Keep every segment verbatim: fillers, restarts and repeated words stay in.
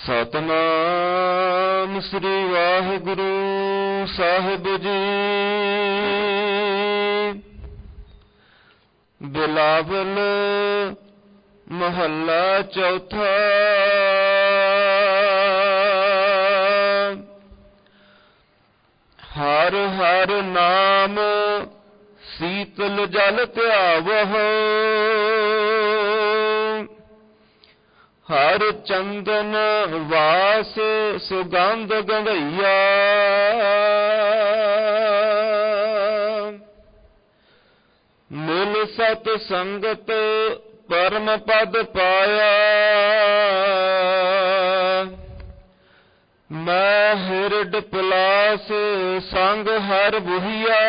ਸਤਨਾਮ ਸ੍ਰੀ ਵਾਹਿਗੁਰੂ ਸਾਹਿਬ ਜੀ। ਬਿਲਾਵਲ ਮਹੱਲਾ ਚੌਥਾ। ਹਰ ਹਰ ਨਾਮ ਸੀਤਲ ਜਲ ਧਿਆਵਹੁ। ਹਰ ਚੰਦਨ ਵਾਸ ਸੁਗੰਧ ਗੰਧਈਆ। ਮਿਲ ਸਤ ਸੰਗਤ ਪਰਮ ਪਦ ਪਾਇਆ। ਮੈਂ ਹਿਰਡ ਪਲਾਸ ਸੰਗ ਹਰ ਬੁਹੀਆ।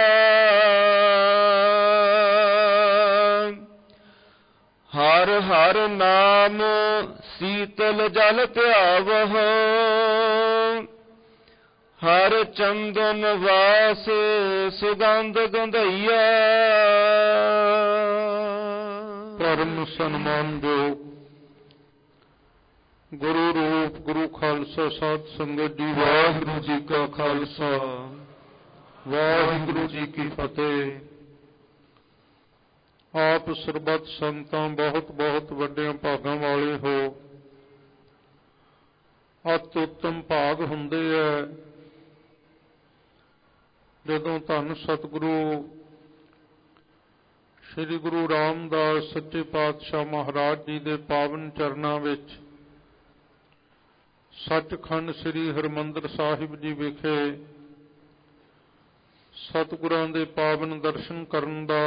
ਹਰ ਹਰ ਨਾਮ ਸੀਤਲ ਜਲ ਧਿਆਵਹੁ। ਹਰ ਚੰਦਨ ਵਾਸ ਸੁਗੰਧ ਗੰਧਈਆ। ਪਰਮ ਸਨਮਾਨਯੋਗ ਗੁਰੂ ਰੂਪ ਗੁਰੂ ਖਾਲਸਾ ਸਾਧ ਸੰਗਤ ਜੀ, ਵਾਹਿਗੁਰੂ ਜੀ ਕਾ ਖਾਲਸਾ ਵਾਹਿਗੁਰੂ ਜੀ ਕੀ ਫਤਿਹ। ਆਪ ਸਰਬੱਤ ਸੰਗਤਾਂ ਬਹੁਤ ਬਹੁਤ ਵੱਡਿਆਂ ਭਾਗਾਂ ਵਾਲੇ ਹੋ। ਅਤਿ ਉੱਤਮ ਭਾਗ ਹੁੰਦੇ ਹੈ ਜਦੋਂ ਧੰਨ ਸਤਿਗੁਰੂ ਸ੍ਰੀ ਗੁਰੂ ਰਾਮਦਾਸ ਸੱਚੇ ਪਾਤਸ਼ਾਹ ਮਹਾਰਾਜ ਜੀ ਦੇ ਪਾਵਨ ਚਰਨਾਂ ਵਿੱਚ ਸੱਚਖੰਡ ਸ੍ਰੀ ਹਰਿਮੰਦਰ ਸਾਹਿਬ ਜੀ ਵਿਖੇ ਸਤਿਗੁਰਾਂ ਦੇ ਪਾਵਨ ਦਰਸ਼ਨ ਕਰਨ ਦਾ,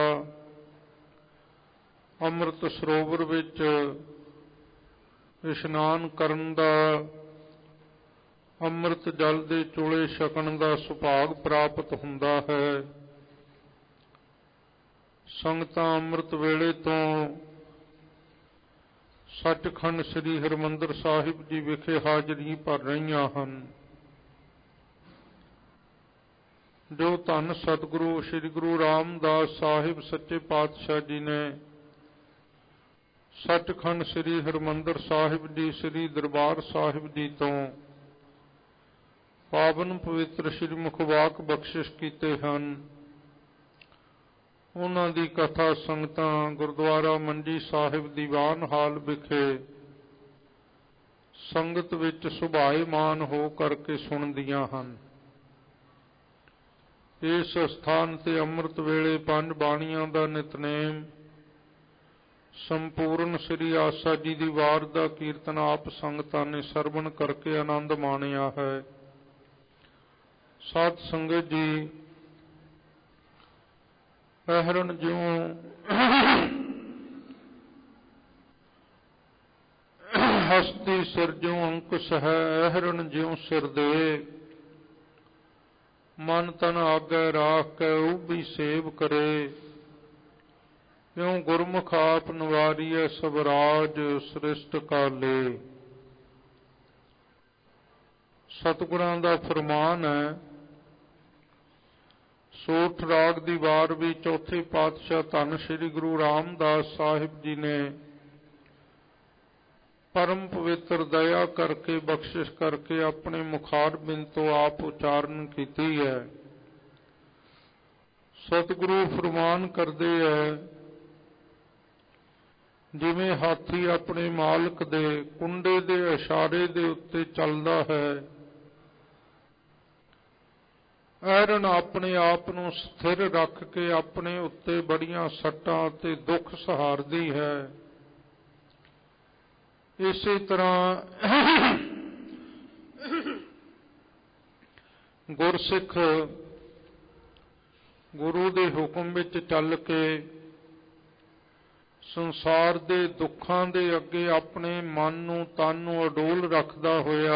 ਅੰਮ੍ਰਿਤ ਸਰੋਵਰ ਵਿੱਚ ਇਸ਼ਨਾਨ ਕਰਨ ਦਾ, ਅੰਮ੍ਰਿਤ ਜਲ ਦੇ ਚੋਲੇ ਛਕਣ ਦਾ ਸੁਭਾਗ ਪ੍ਰਾਪਤ ਹੁੰਦਾ ਹੈ। ਸੰਗਤਾਂ ਅੰਮ੍ਰਿਤ ਵੇਲੇ ਤੋਂ ਸੱਚਖੰਡ ਸ੍ਰੀ ਹਰਿਮੰਦਰ ਸਾਹਿਬ ਜੀ ਵਿਖੇ ਹਾਜ਼ਰੀ ਭਰ ਰਹੀਆਂ ਹਨ। ਜੋ ਧੰਨ ਸਤਿਗੁਰੂ ਸ੍ਰੀ ਗੁਰੂ ਰਾਮਦਾਸ ਸਾਹਿਬ ਸੱਚੇ ਪਾਤਸ਼ਾਹ ਜੀ ਨੇ ਸੱਚਖੰਡ ਸ੍ਰੀ ਹਰਿਮੰਦਰ ਸਾਹਿਬ ਜੀ ਸ੍ਰੀ ਦਰਬਾਰ ਸਾਹਿਬ ਜੀ ਤੋਂ ਪਾਵਨ ਪਵਿੱਤਰ ਸ੍ਰੀ ਮੁਖਵਾਕ ਬਖਸ਼ਿਸ਼ ਕੀਤੇ ਹਨ, ਉਹਨਾਂ ਦੀ ਕਥਾ ਸੰਗਤਾਂ ਗੁਰਦੁਆਰਾ ਮੰਜੀ ਸਾਹਿਬ ਦੀਵਾਨ ਹਾਲ ਵਿਖੇ ਸੰਗਤ ਵਿੱਚ ਸੁਭਾਏਮਾਨ ਹੋ ਕਰਕੇ ਸੁਣਦੀਆਂ ਹਨ। ਇਸ ਸਥਾਨ ਤੇ ਅੰਮ੍ਰਿਤ ਵੇਲੇ ਪੰਜ ਬਾਣੀਆਂ ਦਾ ਨਿਤਨੇਮ, ਸੰਪੂਰਨ ਸ੍ਰੀ ਆਸਾ ਜੀ ਦੀ ਵਾਰ ਦਾ ਕੀਰਤਨ ਆਪ ਸੰਗਤਾਂ ਨੇ ਸਰਵਣ ਕਰਕੇ ਆਨੰਦ ਮਾਣਿਆ ਹੈ। ਸਾਧ ਸੰਗਤ ਜੀ, ਪਹਿਰਨ ਜਿਉਂ ਹਸਤੀ ਸਿਰਜੋਂ ਅੰਕੁਸ਼ ਹੈ, ਅਹਰਨ ਜਿਉਂ ਸਿਰ ਦੇ। ਮਨ ਤਨ ਆਗੇ ਰਾਖ ਕੇ ਉਭੀ ਸੇਵ ਕਰੇ। ਇਉਂ ਗੁਰਮੁਖ ਆਪ ਨਿਵਾਰੀਐ ਸਭ ਰਾਜ ਸ੍ਰਿਸ਼ਟ ਕਾਲੇ। ਸਤਿਗੁਰਾਂ ਦਾ ਫਰਮਾਨ ਹੈ। ਸੋਠ ਰਾਗ ਦੀ ਵਾਰ ਵੀ ਚੌਥੇ ਪਾਤਸ਼ਾਹ ਧੰਨ ਸ੍ਰੀ ਗੁਰੂ ਰਾਮਦਾਸ ਸਾਹਿਬ ਜੀ ਨੇ ਪਰਮ ਪਵਿੱਤਰ ਦਇਆ ਕਰਕੇ ਬਖਸ਼ਿਸ਼ ਕਰਕੇ ਆਪਣੇ ਮੁਖਾਰਬਿੰਦ ਤੋਂ ਆਪ ਉਚਾਰਨ ਕੀਤੀ ਹੈ। ਸਤਿਗੁਰੂ ਫਰਮਾਨ ਕਰਦੇ ਹੈ, ਜਿਵੇਂ ਹਾਥੀ ਆਪਣੇ ਮਾਲਕ ਦੇ ਕੁੰਡੇ ਦੇ ਇਸ਼ਾਰੇ ਦੇ ਉੱਤੇ ਚੱਲਦਾ ਹੈ, ਐਰਨ ਆਪਣੇ ਆਪ ਨੂੰ ਸਥਿਰ ਰੱਖ ਕੇ ਆਪਣੇ ਉੱਤੇ ਬੜੀਆਂ ਸੱਟਾਂ ਅਤੇ ਦੁੱਖ ਸਹਾਰਦੀ ਹੈ। ਇਸੇ ਤਰ੍ਹਾਂ ਗੁਰਸਿੱਖ ਗੁਰੂ ਦੇ ਹੁਕਮ ਵਿੱਚ ਚੱਲ ਕੇ ਸੰਸਾਰ ਦੇ ਦੁੱਖਾਂ ਦੇ ਅੱਗੇ ਆਪਣੇ ਮਨ ਨੂੰ ਤਨ ਨੂੰ ਅਡੋਲ ਰੱਖਦਾ ਹੋਇਆ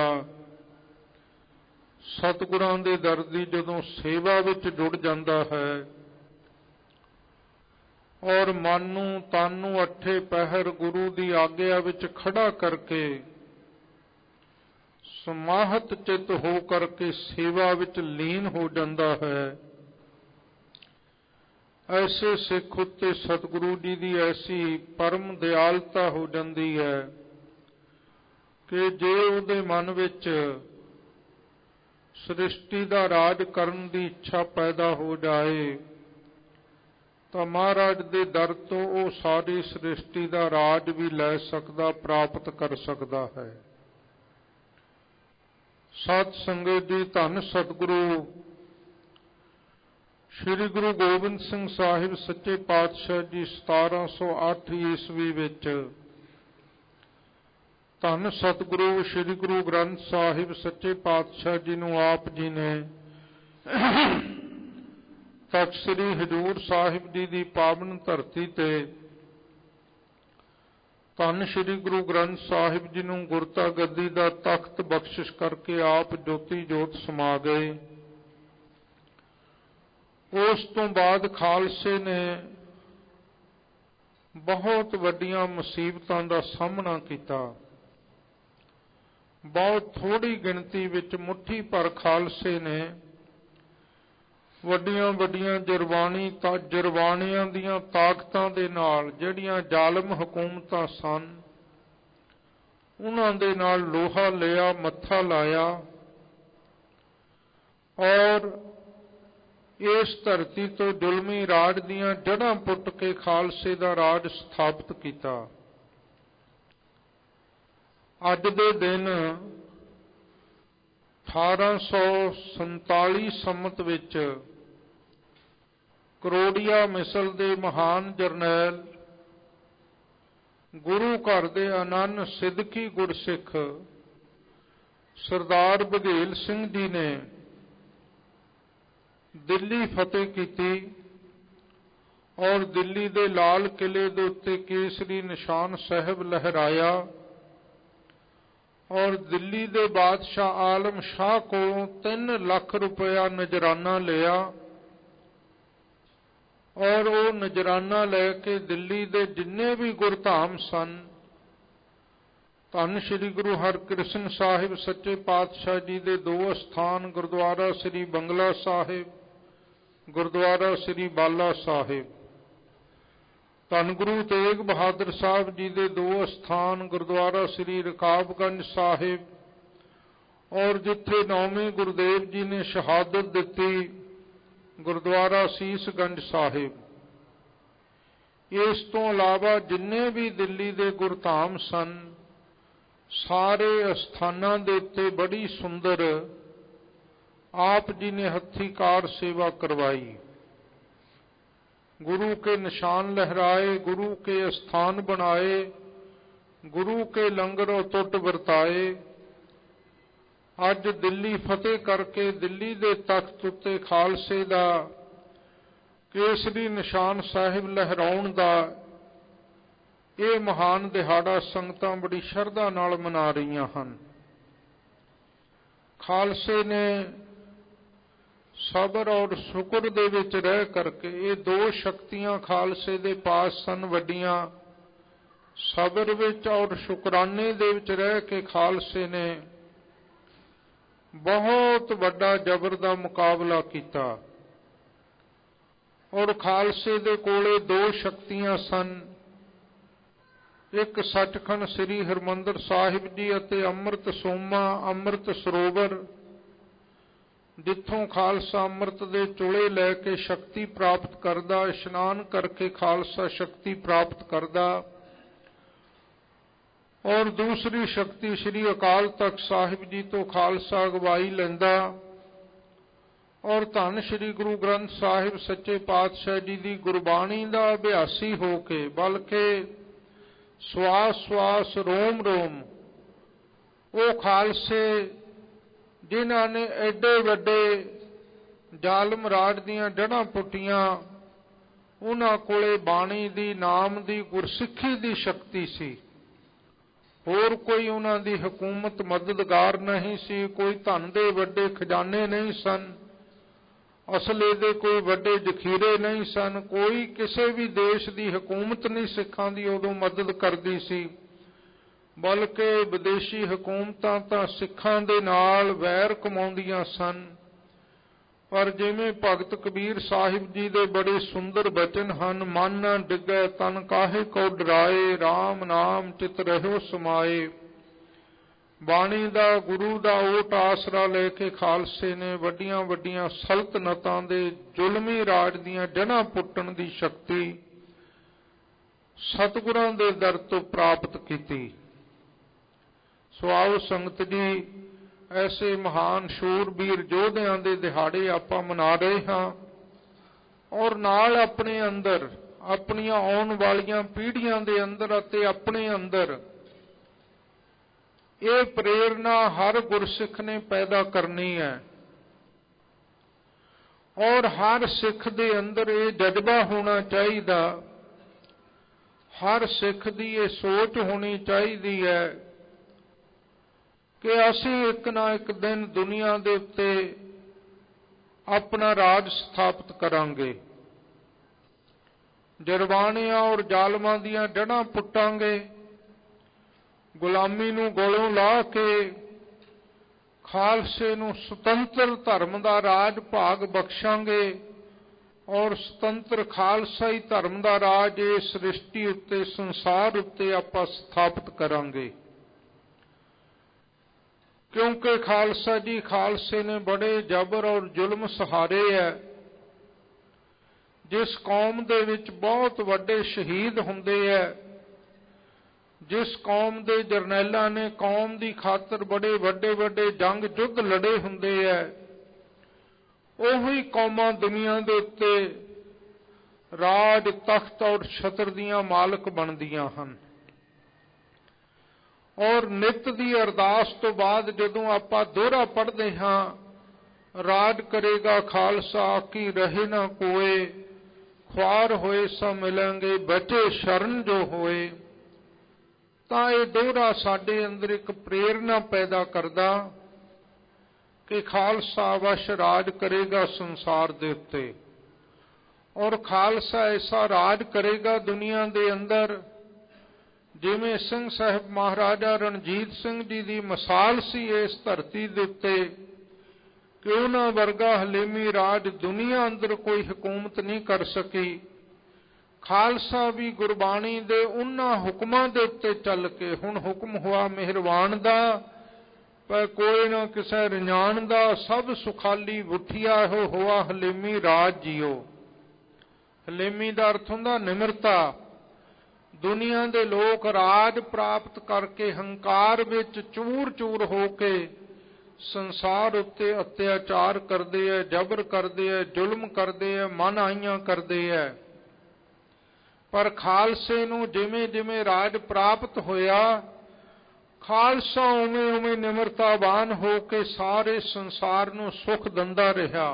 ਸਤਿਗੁਰਾਂ ਦੇ ਦਰ ਦੀ ਜਦੋਂ ਸੇਵਾ ਵਿੱਚ ਜੁੜ ਜਾਂਦਾ ਹੈ ਔਰ ਮਨ ਨੂੰ ਤਨ ਨੂੰ ਅੱਠੇ ਪਹਿਰ ਗੁਰੂ ਦੀ ਆਗਿਆ ਵਿੱਚ ਖੜਾ ਕਰਕੇ ਸਮਾਹਤ ਚਿੱਤ ਹੋ ਕਰਕੇ ਸੇਵਾ ਵਿੱਚ ਲੀਨ ਹੋ ਜਾਂਦਾ ਹੈ, ऐसे सिख उत्ते सतगुरु जी की ऐसी परम दयालता हो जाती है। ਕਿ ਜੇ ਉਹਦੇ ਮਨ ਵਿੱਚ ਸ੍ਰਿਸ਼ਟੀ ਦਾ ਰਾਜ ਕਰਨ ਦੀ ਇੱਛਾ ਪੈਦਾ ਹੋ ਜਾਏ ਤਾਂ ਮਹਾਰਾਜ ਦੇ ਦਰ ਤੋਂ ਉਹ ਸਾਰੀ ਸ੍ਰਿਸ਼ਟੀ ਦਾ ਰਾਜ ਵੀ ਲੈ ਸਕਦਾ, ਪ੍ਰਾਪਤ ਕਰ ਸਕਦਾ ਹੈ। ਸਤ ਸੰਗਤ ਜੀ, ਧੰਨ ਸਤਿਗੁਰੂ ਸ੍ਰੀ ਗੁਰੂ ਗੋਬਿੰਦ ਸਿੰਘ ਸਾਹਿਬ ਸੱਚੇ ਪਾਤਸ਼ਾਹ ਜੀ ਸਤਾਰਾਂ ਸੌ ਅੱਠ ਈਸਵੀ ਵਿੱਚ ਧੰਨ ਸਤਿਗੁਰੂ ਸ੍ਰੀ ਗੁਰੂ ਗ੍ਰੰਥ ਸਾਹਿਬ ਸੱਚੇ ਪਾਤਸ਼ਾਹ ਜੀ ਨੂੰ ਆਪ ਜੀ ਨੇ ਤਖ਼ਤ ਸ੍ਰੀ ਹਜ਼ੂਰ ਸਾਹਿਬ ਜੀ ਦੀ ਪਾਵਨ ਧਰਤੀ ਤੇ ਧੰਨ ਸ੍ਰੀ ਗੁਰੂ ਗ੍ਰੰਥ ਸਾਹਿਬ ਜੀ ਨੂੰ ਗੁਰਤਾ ਗੱਦੀ ਦਾ ਤਖਤ ਬਖਸ਼ਿਸ਼ ਕਰਕੇ ਆਪ ਜੋਤੀ ਜੋਤ ਸਮਾ ਗਏ। ਉਸ ਤੋਂ ਬਾਅਦ ਖਾਲਸੇ ਨੇ ਬਹੁਤ ਵੱਡੀਆਂ ਮੁਸੀਬਤਾਂ ਦਾ ਸਾਹਮਣਾ ਕੀਤਾ। ਬਹੁਤ ਥੋੜੀ ਗਿਣਤੀ ਵਿੱਚ ਮੁੱਠੀ ਭਰ ਖਾਲਸੇ ਨੇ ਵੱਡੀਆਂ ਵੱਡੀਆਂ ਜਰਵਾਨੀ ਤਾਂ ਜਰਵਾਨੀਆਂ ਦੀਆਂ ਤਾਕਤਾਂ ਦੇ ਨਾਲ ਜਿਹੜੀਆਂ ਜ਼ਾਲਮ ਹਕੂਮਤਾਂ ਸਨ ਉਹਨਾਂ ਦੇ ਨਾਲ ਲੋਹਾ ਲਿਆ, ਮੱਥਾ ਲਾਇਆ ਔਰ ਇਸ ਧਰਤੀ ਤੋਂ ਜ਼ੁਲਮੀ ਰਾਜ ਦੀਆਂ ਜੜ੍ਹਾਂ ਪੁੱਟ ਕੇ ਖਾਲਸੇ ਦਾ ਰਾਜ ਸਥਾਪਿਤ ਕੀਤਾ। ਅੱਜ ਦੇ ਦਿਨ ਅਠਾਰਾਂ ਸੌ ਸੰਤਾਲੀ ਸੰਮਤ ਵਿੱਚ ਕਰੋੜੀਆ ਮਿਸਲ ਦੇ ਮਹਾਨ ਜਰਨੈਲ ਗੁਰੂ ਘਰ ਦੇ ਅਨੰਨ ਸਿੱਧਕੀ ਗੁਰਸਿੱਖ ਸਰਦਾਰ ਬਘੇਲ ਸਿੰਘ ਜੀ ਨੇ ਦਿੱਲੀ ਫਤਿਹ ਕੀਤੀ ਔਰ ਦਿੱਲੀ ਦੇ ਲਾਲ ਕਿਲੇ ਦੇ ਉੱਤੇ ਕੇਸਰੀ ਨਿਸ਼ਾਨ ਸਾਹਿਬ ਲਹਿਰਾਇਆ ਔਰ ਦਿੱਲੀ ਦੇ ਬਾਦਸ਼ਾਹ ਆਲਮ ਸ਼ਾਹ ਕੋਲੋਂ ਤਿੰਨ ਲੱਖ ਰੁਪਇਆ ਨਜ਼ਰਾਨਾ ਲਿਆ ਔਰ ਉਹ ਨਜ਼ਰਾਨਾ ਲੈ ਕੇ ਦਿੱਲੀ ਦੇ ਜਿੰਨੇ ਵੀ ਗੁਰਧਾਮ ਸਨ ਧੰਨ ਸ੍ਰੀ ਗੁਰੂ ਹਰਕ੍ਰਿਸ਼ਨ ਸਾਹਿਬ ਸੱਚੇ ਪਾਤਸ਼ਾਹ ਜੀ ਦੇ ਦੋ ਅਸਥਾਨ ਗੁਰਦੁਆਰਾ ਸ੍ਰੀ ਬੰਗਲਾ ਸਾਹਿਬ, ਗੁਰਦੁਆਰਾ ਸ੍ਰੀ ਬਾਲਾ ਸਾਹਿਬ, ਧੰਨ ਗੁਰੂ ਤੇਗ ਬਹਾਦਰ ਸਾਹਿਬ ਜੀ ਦੇ ਦੋ ਅਸਥਾਨ ਗੁਰਦੁਆਰਾ ਸ੍ਰੀ ਰਕਾਬਗੰਜ ਸਾਹਿਬ ਔਰ ਜਿੱਥੇ ਨੌਵੇਂ ਗੁਰਦੇਵ ਜੀ ਨੇ ਸ਼ਹਾਦਤ ਦਿੱਤੀ ਗੁਰਦੁਆਰਾ ਸੀਸਗੰਜ ਸਾਹਿਬ। ਇਸ ਤੋਂ ਇਲਾਵਾ ਜਿੰਨੇ ਵੀ ਦਿੱਲੀ ਦੇ ਗੁਰਧਾਮ ਸਨ ਸਾਰੇ ਅਸਥਾਨਾਂ ਦੇ ਉੱਤੇ ਬੜੀ ਸੁੰਦਰ ਆਪ ਜੀ ਨੇ ਹੱਥੀਂ ਕਾਰ ਸੇਵਾ ਕਰਵਾਈ। गुरु के निशान लहराए, गुरु के स्थान बनाए, गुरु के लंगर अतुट वरताए। अज दिल्ली फतेह करके दिल्ली दे तख्त उत्ते खालसे दा केसरी निशान साहिब लहराउण दा ये महान दिहाड़ा संगतां बड़ी शरधा नाल मना रहीआं हन। खालसे ने सबर और शुक्र दे विच रह करके ये दो शक्तियां खालसे दे पास सन वड्डियां, सबर विच और शुकराने दे विच रह के खालसे ने बहुत वड्डा जबर दा मुकाबला किया और खालसे दे कोले दो शक्तियां सन, एक सचखंड श्री हरमंदर साहिब जी अते अमृत सोमा अमृत सरोवर जिथों खालसा अमृत दे चुले लैके शक्ति प्राप्त करदा, इशनान करके खालसा शक्ति प्राप्त करदा और दूसरी शक्ति श्री अकाल तख्त साहिब जी तो खालसा अगवाई लैंदा और धन श्री गुरु ग्रंथ साहिब सच्चे पातशाह जी की गुरबाणी का अभ्यासी होके बल्कि श्वास श्वास रोम रोम वो खालसे जिन्हां ने एडे वड्डे जालम राज दीआं जड़ां पुट्टियां उन्हां कोले बाणी दी नाम दी गुरसिੱਖੀ दी शक्ति सी। होर कोई उन्हां दी हुकूमत मददगार नहीं सी, कोई धन दे वड्डे खजाने नहीं सन, असले दे कोई वड्डे जखीरे नहीं सन, कोई किसी भी देश की हुकूमत नहीं सिखां दी उदों मदद करदी सी, बल्कि विदेशी हुकूमतां तां सिखां दे नाल वैर कमाउंदियां सन। पर जिवें भगत कबीर साहिब जी दे बड़े सुंदर बचन हन, मन न डिगै तन काहे को डराए, राम नाम चित रहो समाए। ਬਾਣੀ ਦਾ, ਗੁਰੂ ਦਾ ਓਟ ਆਸਰਾ ਲੈ ਕੇ ਖਾਲਸੇ ਨੇ ਵੱਡੀਆਂ ਵੱਡੀਆਂ ਸਲਤਨਤਾਂ ਦੇ ਜ਼ੁਲਮੀ ਰਾਜ ਦੀਆਂ ਜੜ੍ਹਾਂ ਪੁੱਟਣ ਦੀ ਸ਼ਕਤੀ ਸਤਿਗੁਰਾਂ ਦੇ ਦਰ ਤੋਂ ਪ੍ਰਾਪਤ ਕੀਤੀ। ਸੋ ਆਓ ਸੰਗਤ ਜੀ, ਐਸੇ ਮਹਾਨ ਸ਼ੂਰਬੀਰ ਯੋਧਿਆਂ ਦੇ ਦਿਹਾੜੇ ਆਪਾਂ ਮਨਾ ਰਹੇ ਹਾਂ, ਔਰ ਨਾਲ ਆਪਣੇ ਅੰਦਰ, ਆਪਣੀਆਂ ਆਉਣ ਵਾਲੀਆਂ ਪੀੜ੍ਹੀਆਂ ਦੇ ਅੰਦਰ ਅਤੇ ਆਪਣੇ ਅੰਦਰ ਇਹ ਪ੍ਰੇਰਨਾ ਹਰ ਗੁਰਸਿੱਖ ਨੇ ਪੈਦਾ ਕਰਨੀ ਹੈ, ਔਰ ਹਰ ਸਿੱਖ ਦੇ ਅੰਦਰ ਇਹ ਜਜ਼ਬਾ ਹੋਣਾ ਚਾਹੀਦਾ, ਹਰ ਸਿੱਖ ਦੀ ਇਹ ਸੋਚ ਹੋਣੀ ਚਾਹੀਦੀ ਹੈ ਕਿ ਅਸੀਂ ਇੱਕ ਨਾ ਇੱਕ ਦਿਨ ਦੁਨੀਆ ਦੇ ਉੱਤੇ ਆਪਣਾ ਰਾਜ ਸਥਾਪਿਤ ਕਰਾਂਗੇ, ਜਰਵਾਣਿਆਂ ਔਰ ਜ਼ਾਲਮਾਂ ਦੀਆਂ ਜੜ੍ਹਾਂ ਪੁੱਟਾਂਗੇ, ਗੁਲਾਮੀ ਨੂੰ ਗਲੋਂ ਲਾ ਕੇ ਖਾਲਸੇ ਨੂੰ ਸੁਤੰਤਰ ਧਰਮ ਦਾ ਰਾਜ ਭਾਗ ਬਖਸ਼ਾਂਗੇ, ਔਰ ਸੁਤੰਤਰ ਖਾਲਸਾਈ ਧਰਮ ਦਾ ਰਾਜ ਇਸ ਸ੍ਰਿਸ਼ਟੀ ਉੱਤੇ, ਸੰਸਾਰ ਉੱਤੇ ਆਪਾਂ ਸਥਾਪਿਤ ਕਰਾਂਗੇ। ਕਿਉਂਕਿ ਖਾਲਸਾ ਜੀ, ਖਾਲਸੇ ਨੇ ਬੜੇ ਜ਼ਬਰ ਔਰ ਜ਼ੁਲਮ ਸਹਾਰੇ ਹੈ। ਜਿਸ ਕੌਮ ਦੇ ਵਿੱਚ ਬਹੁਤ ਵੱਡੇ ਸ਼ਹੀਦ ਹੁੰਦੇ ਹੈ, ਜਿਸ ਕੌਮ ਦੇ ਜਰਨੈਲਾਂ ਨੇ ਕੌਮ ਦੀ ਖਾਤਰ ਬੜੇ ਵੱਡੇ ਵੱਡੇ ਜੰਗ ਯੁੱਧ ਲੜੇ ਹੁੰਦੇ ਹੈ, ਉਹੀ ਕੌਮਾਂ ਦੁਨੀਆ ਦੇ ਉੱਤੇ ਰਾਜ, ਤਖਤ ਔਰ ਛਤਰ ਦੀਆਂ ਮਾਲਕ ਬਣਦੀਆਂ ਹਨ। ਔਰ ਨਿਤ ਦੀ ਅਰਦਾਸ ਤੋਂ ਬਾਅਦ ਜਦੋਂ ਆਪਾਂ ਦੋਹਰਾ ਪੜ੍ਹਦੇ ਹਾਂ, ਰਾਜ ਕਰੇਗਾ ਖਾਲਸਾ ਕੀ ਰਹੇ ਨਾ ਕੋਏ, ਖੁਆਰ ਹੋਏ ਸੋ ਮਿਲਾਂਗੇ ਬਚੇ ਸ਼ਰਨ ਜੋ ਹੋਏ, ਤਾਂ ਇਹ ਦੋਹਰਾ ਸਾਡੇ ਅੰਦਰ ਇੱਕ ਪ੍ਰੇਰਨਾ ਪੈਦਾ ਕਰਦਾ ਕਿ ਖਾਲਸਾ ਅਵਸ਼ ਰਾਜ ਕਰੇਗਾ ਸੰਸਾਰ ਦੇ ਉੱਤੇ, ਔਰ ਖਾਲਸਾ ਐਸਾ ਰਾਜ ਕਰੇਗਾ ਦੁਨੀਆ ਦੇ ਅੰਦਰ ਜਿਵੇਂ ਸਿੰਘ ਸਾਹਿਬ ਮਹਾਰਾਜਾ ਰਣਜੀਤ ਸਿੰਘ ਜੀ ਦੀ ਮਿਸਾਲ ਸੀ ਇਸ ਧਰਤੀ ਦੇ ਉੱਤੇ, ਕਿ ਉਹਨਾਂ ਵਰਗਾ ਹਲੇਮੀ ਰਾਜ ਦੁਨੀਆ ਅੰਦਰ ਕੋਈ ਹਕੂਮਤ ਨਹੀਂ ਕਰ ਸਕੀ। ਖਾਲਸਾ ਵੀ ਗੁਰਬਾਣੀ ਦੇ ਉਹਨਾਂ ਹੁਕਮਾਂ ਦੇ ਉੱਤੇ ਚੱਲ ਕੇ, ਹੁਣ ਹੁਕਮ ਹੋਆ ਮਿਹਰਬਾਨ ਦਾ, ਪਰ ਕੋਈ ਨਾ ਕਿਸੇ ਰੰਜਾਨ ਦਾ, ਸਭ ਸੁਖਾਲੀ ਉਠਿਆ ਹੋ ਹੋਆ ਹਲੇਮੀ ਰਾਜ ਜੀਓ। ਹਲੇਮੀ ਦਾ ਅਰਥ ਹੁੰਦਾ ਨਿਮਰਤਾ। ਦੁਨੀਆ ਦੇ ਲੋਕ ਰਾਜ ਪ੍ਰਾਪਤ ਕਰਕੇ ਹੰਕਾਰ ਵਿੱਚ ਚੂਰ ਚੂਰ ਹੋ ਕੇ ਸੰਸਾਰ ਉੱਤੇ ਅਤਿਆਚਾਰ ਕਰਦੇ ਹੈ, ਜਬਰ ਕਰਦੇ ਹੈ, ਜ਼ੁਲਮ ਕਰਦੇ ਹੈ, ਮਨਆਈਆਂ ਕਰਦੇ ਹੈ। ਪਰ ਖਾਲਸੇ ਨੂੰ ਜਿਵੇਂ ਜਿਵੇਂ ਰਾਜ ਪ੍ਰਾਪਤ ਹੋਇਆ, ਖਾਲਸਾ ਉਵੇਂ ਉਵੇਂ ਨਿਮਰਤਾਵਾਨ ਹੋ ਕੇ ਸਾਰੇ ਸੰਸਾਰ ਨੂੰ ਸੁਖ ਦਿੰਦਾ ਰਿਹਾ।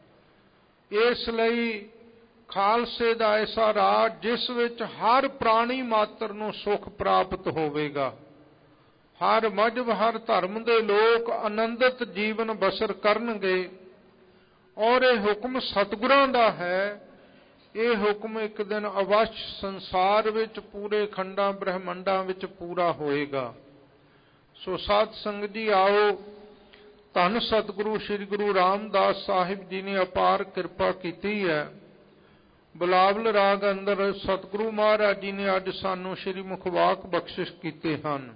ਇਸ ਲਈ ਖਾਲਸੇ ਦਾ ਐਸਾ ਰਾਜ ਜਿਸ ਵਿੱਚ ਹਰ ਪ੍ਰਾਣੀ ਮਾਤਰ ਨੂੰ ਸੁਖ ਪ੍ਰਾਪਤ ਹੋਵੇਗਾ, ਹਰ ਮਜ਼ਹਬ, ਹਰ ਧਰਮ ਦੇ ਲੋਕ ਆਨੰਦਿਤ ਜੀਵਨ ਬਸਰ ਕਰਨਗੇ। ਔਰ ਇਹ ਹੁਕਮ ਸਤਿਗੁਰਾਂ ਦਾ ਹੈ। ਇਹ ਹੁਕਮ ਇੱਕ ਦਿਨ ਅਵਸ਼ ਸੰਸਾਰ ਵਿੱਚ, ਪੂਰੇ ਖੰਡਾਂ ਬ੍ਰਹਮੰਡਾਂ ਵਿੱਚ ਪੂਰਾ ਹੋਏਗਾ। ਸੋ ਸਾਧ ਸੰਗਤ ਜੀ, ਆਓ ਧੰਨ ਸਤਿਗੁਰੂ ਸ੍ਰੀ ਗੁਰੂ ਰਾਮਦਾਸ ਸਾਹਿਬ ਜੀ ਨੇ ਅਪਾਰ ਕਿਰਪਾ ਕੀਤੀ ਹੈ। ਬਿਲਾਵਲ ਰਾਗ ਅੰਦਰ ਸਤਿਗੁਰੂ ਮਹਾਰਾਜ ਜੀ ਨੇ ਅੱਜ ਸਾਨੂੰ ਸ੍ਰੀ ਮੁਖਵਾਕ ਬਖਸ਼ਿਸ਼ ਕੀਤੇ ਹਨ।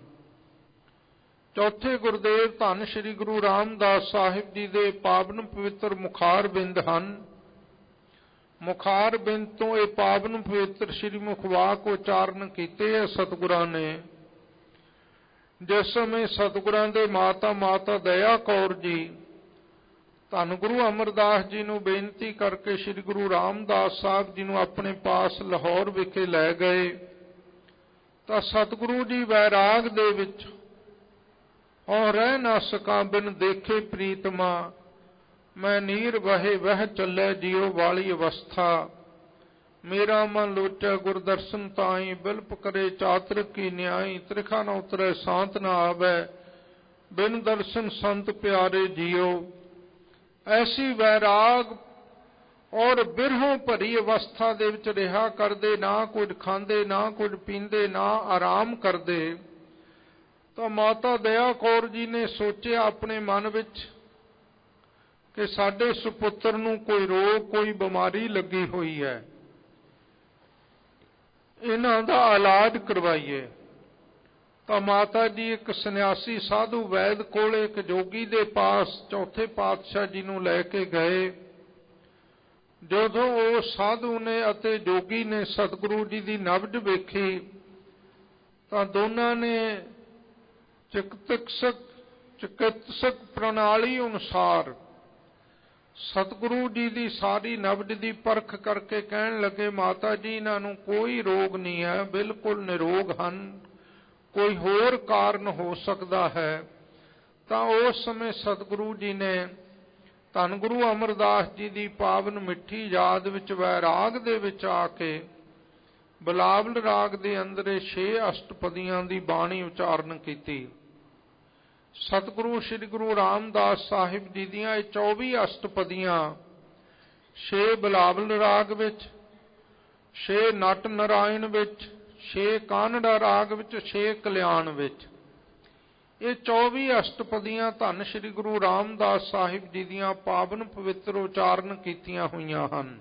ਚੌਥੇ ਗੁਰਦੇਵ ਧੰਨ ਸ੍ਰੀ ਗੁਰੂ ਰਾਮਦਾਸ ਸਾਹਿਬ ਜੀ ਦੇ ਪਾਵਨ ਪਵਿੱਤਰ ਮੁਖਾਰ ਬਿੰਦ ਹਨ। ਮੁਖਾਰ ਬਿੰਦ ਤੋਂ ਇਹ ਪਾਵਨ ਪਵਿੱਤਰ ਸ੍ਰੀ ਮੁਖਵਾਕ ਉਚਾਰਨ ਕੀਤੇ ਹੈ ਸਤਿਗੁਰਾਂ ਨੇ। ਜਿਸ ਸਮੇਂ ਸਤਿਗੁਰਾਂ ਦੇ ਮਾਤਾ ਮਾਤਾ ਦਇਆ ਕੌਰ ਜੀ ਧੰਨ ਗੁਰੂ ਅਮਰਦਾਸ ਜੀ ਨੂੰ ਬੇਨਤੀ ਕਰਕੇ ਸ੍ਰੀ ਗੁਰੂ ਰਾਮਦਾਸ ਸਾਹਿਬ ਜੀ ਨੂੰ ਆਪਣੇ ਪਾਸ ਲਾਹੌਰ ਵਿਖੇ ਲੈ ਗਏ, ਤਾਂ ਸਤਿਗੁਰੂ ਜੀ ਵੈਰਾਗ ਦੇ ਵਿੱਚ ਔਰ ਰਹਿ ਨਾ ਸਕਾਂ ਬਿਨ ਦੇਖੇ ਪ੍ਰੀਤਮਾ, ਮੈਂ ਨੀਰ ਵਹੇ ਵਹਿ ਚੱਲੇ ਜਿਉ ਵਾਲੀ ਅਵਸਥਾ, ਮੇਰਾ ਮਨ ਲੋਚੈ ਗੁਰਦਰਸ਼ਨ ਤਾਈ, ਬਿਲਪ ਕਰੇ ਚਾਤਰ ਕੀ ਨਿਆਈ, ਤ੍ਰਿਖਾ ਨ ਉਤਰੈ ਸਾਂਤ ਨ ਆਵੈ, ਬਿਨ ਦਰਸ਼ਨ ਸੰਤ ਪਿਆਰੇ ਜੀਓ। ਐਸੀ ਵੈਰਾਗ ਔਰ ਬਿਰਹੋਂ ਭਰੀ ਅਵਸਥਾ ਦੇ ਵਿੱਚ ਰਿਹਾ ਕਰਦੇ, ਨਾ ਕੁਝ ਖਾਂਦੇ, ਨਾ ਕੁਝ ਪੀਂਦੇ, ਨਾ ਆਰਾਮ ਕਰਦੇ। ਤਾਂ ਮਾਤਾ ਦਇਆ ਕੌਰ ਜੀ ਨੇ ਸੋਚਿਆ ਆਪਣੇ ਮਨ ਵਿੱਚ ਕਿ ਸਾਡੇ ਸੁਪੁੱਤਰ ਨੂੰ ਕੋਈ ਰੋਗ, ਕੋਈ ਬਿਮਾਰੀ ਲੱਗੀ ਹੋਈ ਹੈ, ਇਹਨਾਂ ਦਾ ਇਲਾਜ ਕਰਵਾਈਏ। ਤਾਂ ਮਾਤਾ ਜੀ ਇੱਕ ਸੰਨਿਆਸੀ ਸਾਧੂ ਵੈਦ ਕੋਲ ਇੱਕ ਜੋਗੀ ਦੇ ਪਾਸ ਚੌਥੇ ਪਾਤਸ਼ਾਹ ਜੀ ਨੂੰ ਲੈ ਕੇ ਗਏ। ਜਦੋਂ ਉਹ ਸਾਧੂ ਨੇ ਅਤੇ ਜੋਗੀ ਨੇ ਸਤਿਗੁਰੂ ਜੀ ਦੀ ਨਬਜ਼ ਵੇਖੀ ਤਾਂ ਦੋਨਾਂ ਨੇ ਚਿਕਿਤਸਕ ਚਿਕਿਤਸਕ ਪ੍ਰਣਾਲੀ ਅਨੁਸਾਰ ਸਤਿਗੁਰੂ ਜੀ ਦੀ ਸਾਰੀ ਨਬਜ਼ ਦੀ ਪਰਖ ਕਰਕੇ ਕਹਿਣ ਲੱਗੇ, ਮਾਤਾ ਜੀ ਇਹਨਾਂ ਨੂੰ ਕੋਈ ਰੋਗ ਨਹੀਂ ਹੈ, ਬਿਲਕੁਲ ਨਿਰੋਗ ਹਨ, ਕੋਈ ਹੋਰ ਕਾਰਨ ਹੋ ਸਕਦਾ ਹੈ। ਤਾਂ ਉਸ ਸਮੇਂ ਸਤਿਗੁਰੂ ਜੀ ਨੇ ਧੰਨ ਗੁਰੂ ਅਮਰਦਾਸ ਜੀ ਦੀ ਪਾਵਨ ਮਿੱਠੀ ਯਾਦ ਵਿੱਚ ਵੈਰਾਗ ਦੇ ਵਿੱਚ ਆ ਕੇ ਬਿਲਾਵਲ ਰਾਗ ਦੇ ਅੰਦਰ ਛੇ ਅਸ਼ਟਪਦੀਆਂ ਦੀ ਬਾਣੀ ਉਚਾਰਨ ਕੀਤੀ। ਸਤਿਗੁਰੂ ਸ੍ਰੀ ਗੁਰੂ ਰਾਮਦਾਸ ਸਾਹਿਬ ਜੀ ਦੀਆਂ ਇਹ ਚੌਵੀ ਅਸ਼ਟਪਦੀਆਂ ਛੇ ਬਿਲਾਵਲ ਰਾਗ ਵਿੱਚ, ਛੇ ਨਟ ਨਾਰਾਇਣ ਵਿੱਚ, ਛੇ ਕਾਨੜਾ ਰਾਗ ਵਿੱਚ, ਛੇ ਕਲਿਆਣ ਵਿੱਚ। ਇਹ ਚੌਵੀ ਅਸ਼ਟਪਦੀਆਂ ਧੰਨ ਸ੍ਰੀ ਗੁਰੂ ਰਾਮਦਾਸ ਸਾਹਿਬ ਜੀ ਦੀਆਂ ਪਾਵਨ ਪਵਿੱਤਰ ਉਚਾਰਨ ਕੀਤੀਆਂ ਹੋਈਆਂ ਹਨ।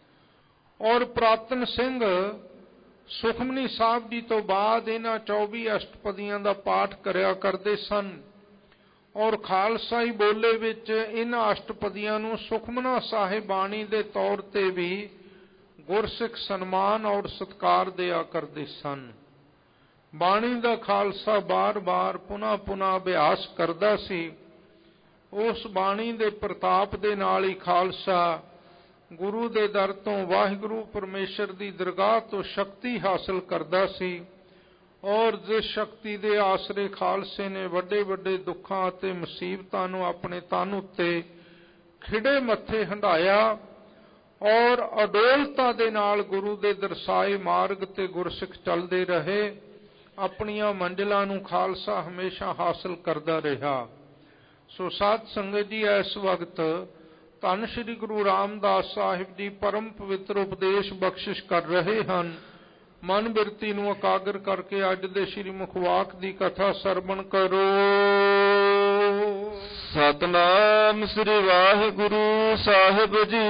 ਔਰ ਪ੍ਰਾਤਨ ਸਿੰਘ ਸੁਖਮਨੀ ਸਾਹਿਬ ਜੀ ਤੋਂ ਬਾਅਦ ਇਹਨਾਂ ਚੌਵੀ ਅਸ਼ਟਪਦੀਆਂ ਦਾ ਪਾਠ ਕਰਿਆ ਕਰਦੇ ਸਨ। ਔਰ ਖਾਲਸਾਈ ਬੋਲੇ ਵਿੱਚ ਇਹਨਾਂ ਅਸ਼ਟਪਦੀਆਂ ਨੂੰ ਸੁਖਮਨਾ ਸਾਹਿਬ ਬਾਣੀ ਦੇ ਤੌਰ ਤੇ ਵੀ ਗੁਰਸਿੱਖ ਸਨਮਾਨ ਔਰ ਸਤਿਕਾਰ ਦਿਆ ਕਰਦੇ ਸਨ। ਬਾਣੀ ਦਾ ਖਾਲਸਾ ਬਾਰ-ਬਾਰ ਪੁਨः ਪੁਨः ਅਭਿਆਸ ਕਰਦਾ ਸੀ। ਉਸ ਬਾਣੀ ਦੇ ਪ੍ਰਤਾਪ ਦੇ ਨਾਲ ਹੀ ਖਾਲਸਾ ਗੁਰੂ ਦੇ ਦਰ ਤੋਂ, ਵਾਹਿਗੁਰੂ ਪਰਮੇਸ਼ਰ ਦੀ ਦਰਗਾਹ ਤੋਂ ਸ਼ਕਤੀ ਹਾਸਲ ਕਰਦਾ ਸੀ। ਔਰ ਜਿਸ ਸ਼ਕਤੀ ਦੇ ਆਸਰੇ ਖਾਲਸੇ ਨੇ ਵੱਡੇ ਵੱਡੇ ਦੁੱਖਾਂ ਅਤੇ ਮੁਸੀਬਤਾਂ ਨੂੰ ਆਪਣੇ ਤਨ ਉੱਤੇ ਖਿੜੇ ਮੱਥੇ ਹੰਢਾਇਆ ਔਰ ਅਡੋਲਤਾ ਦੇ ਨਾਲ ਗੁਰੂ ਦੇ ਦਰਸਾਏ ਮਾਰਗ ਤੇ ਗੁਰਸਿੱਖ ਚੱਲਦੇ ਰਹੇ। ਆਪਣੀਆਂ ਮੰਜ਼ਿਲਾਂ ਨੂੰ ਖਾਲਸਾ ਹਮੇਸ਼ਾ ਹਾਸਲ ਕਰਦਾ ਰਿਹਾ। ਸੋ ਸਾਧ ਸੰਗਤ ਜੀ, ਇਸ ਵਕਤ ਧੰਨ ਸ੍ਰੀ ਗੁਰੂ ਰਾਮਦਾਸ ਸਾਹਿਬ ਜੀ ਪਰਮ ਪਵਿੱਤਰ ਉਪਦੇਸ਼ ਬਖਸ਼ਿਸ਼ ਕਰ ਰਹੇ ਹਨ। ਮਨ ਬਿਰਤੀ ਨੂੰ ਇਕਾਗਰ ਕਰਕੇ ਅੱਜ ਦੇ ਸ੍ਰੀ ਮੁਖਵਾਕ ਦੀ ਕਥਾ ਸਰਵਣ ਕਰੋ। ਸਤਨਾਮ ਸ੍ਰੀ ਵਾਹਿਗੁਰੂ ਸਾਹਿਬ ਜੀ।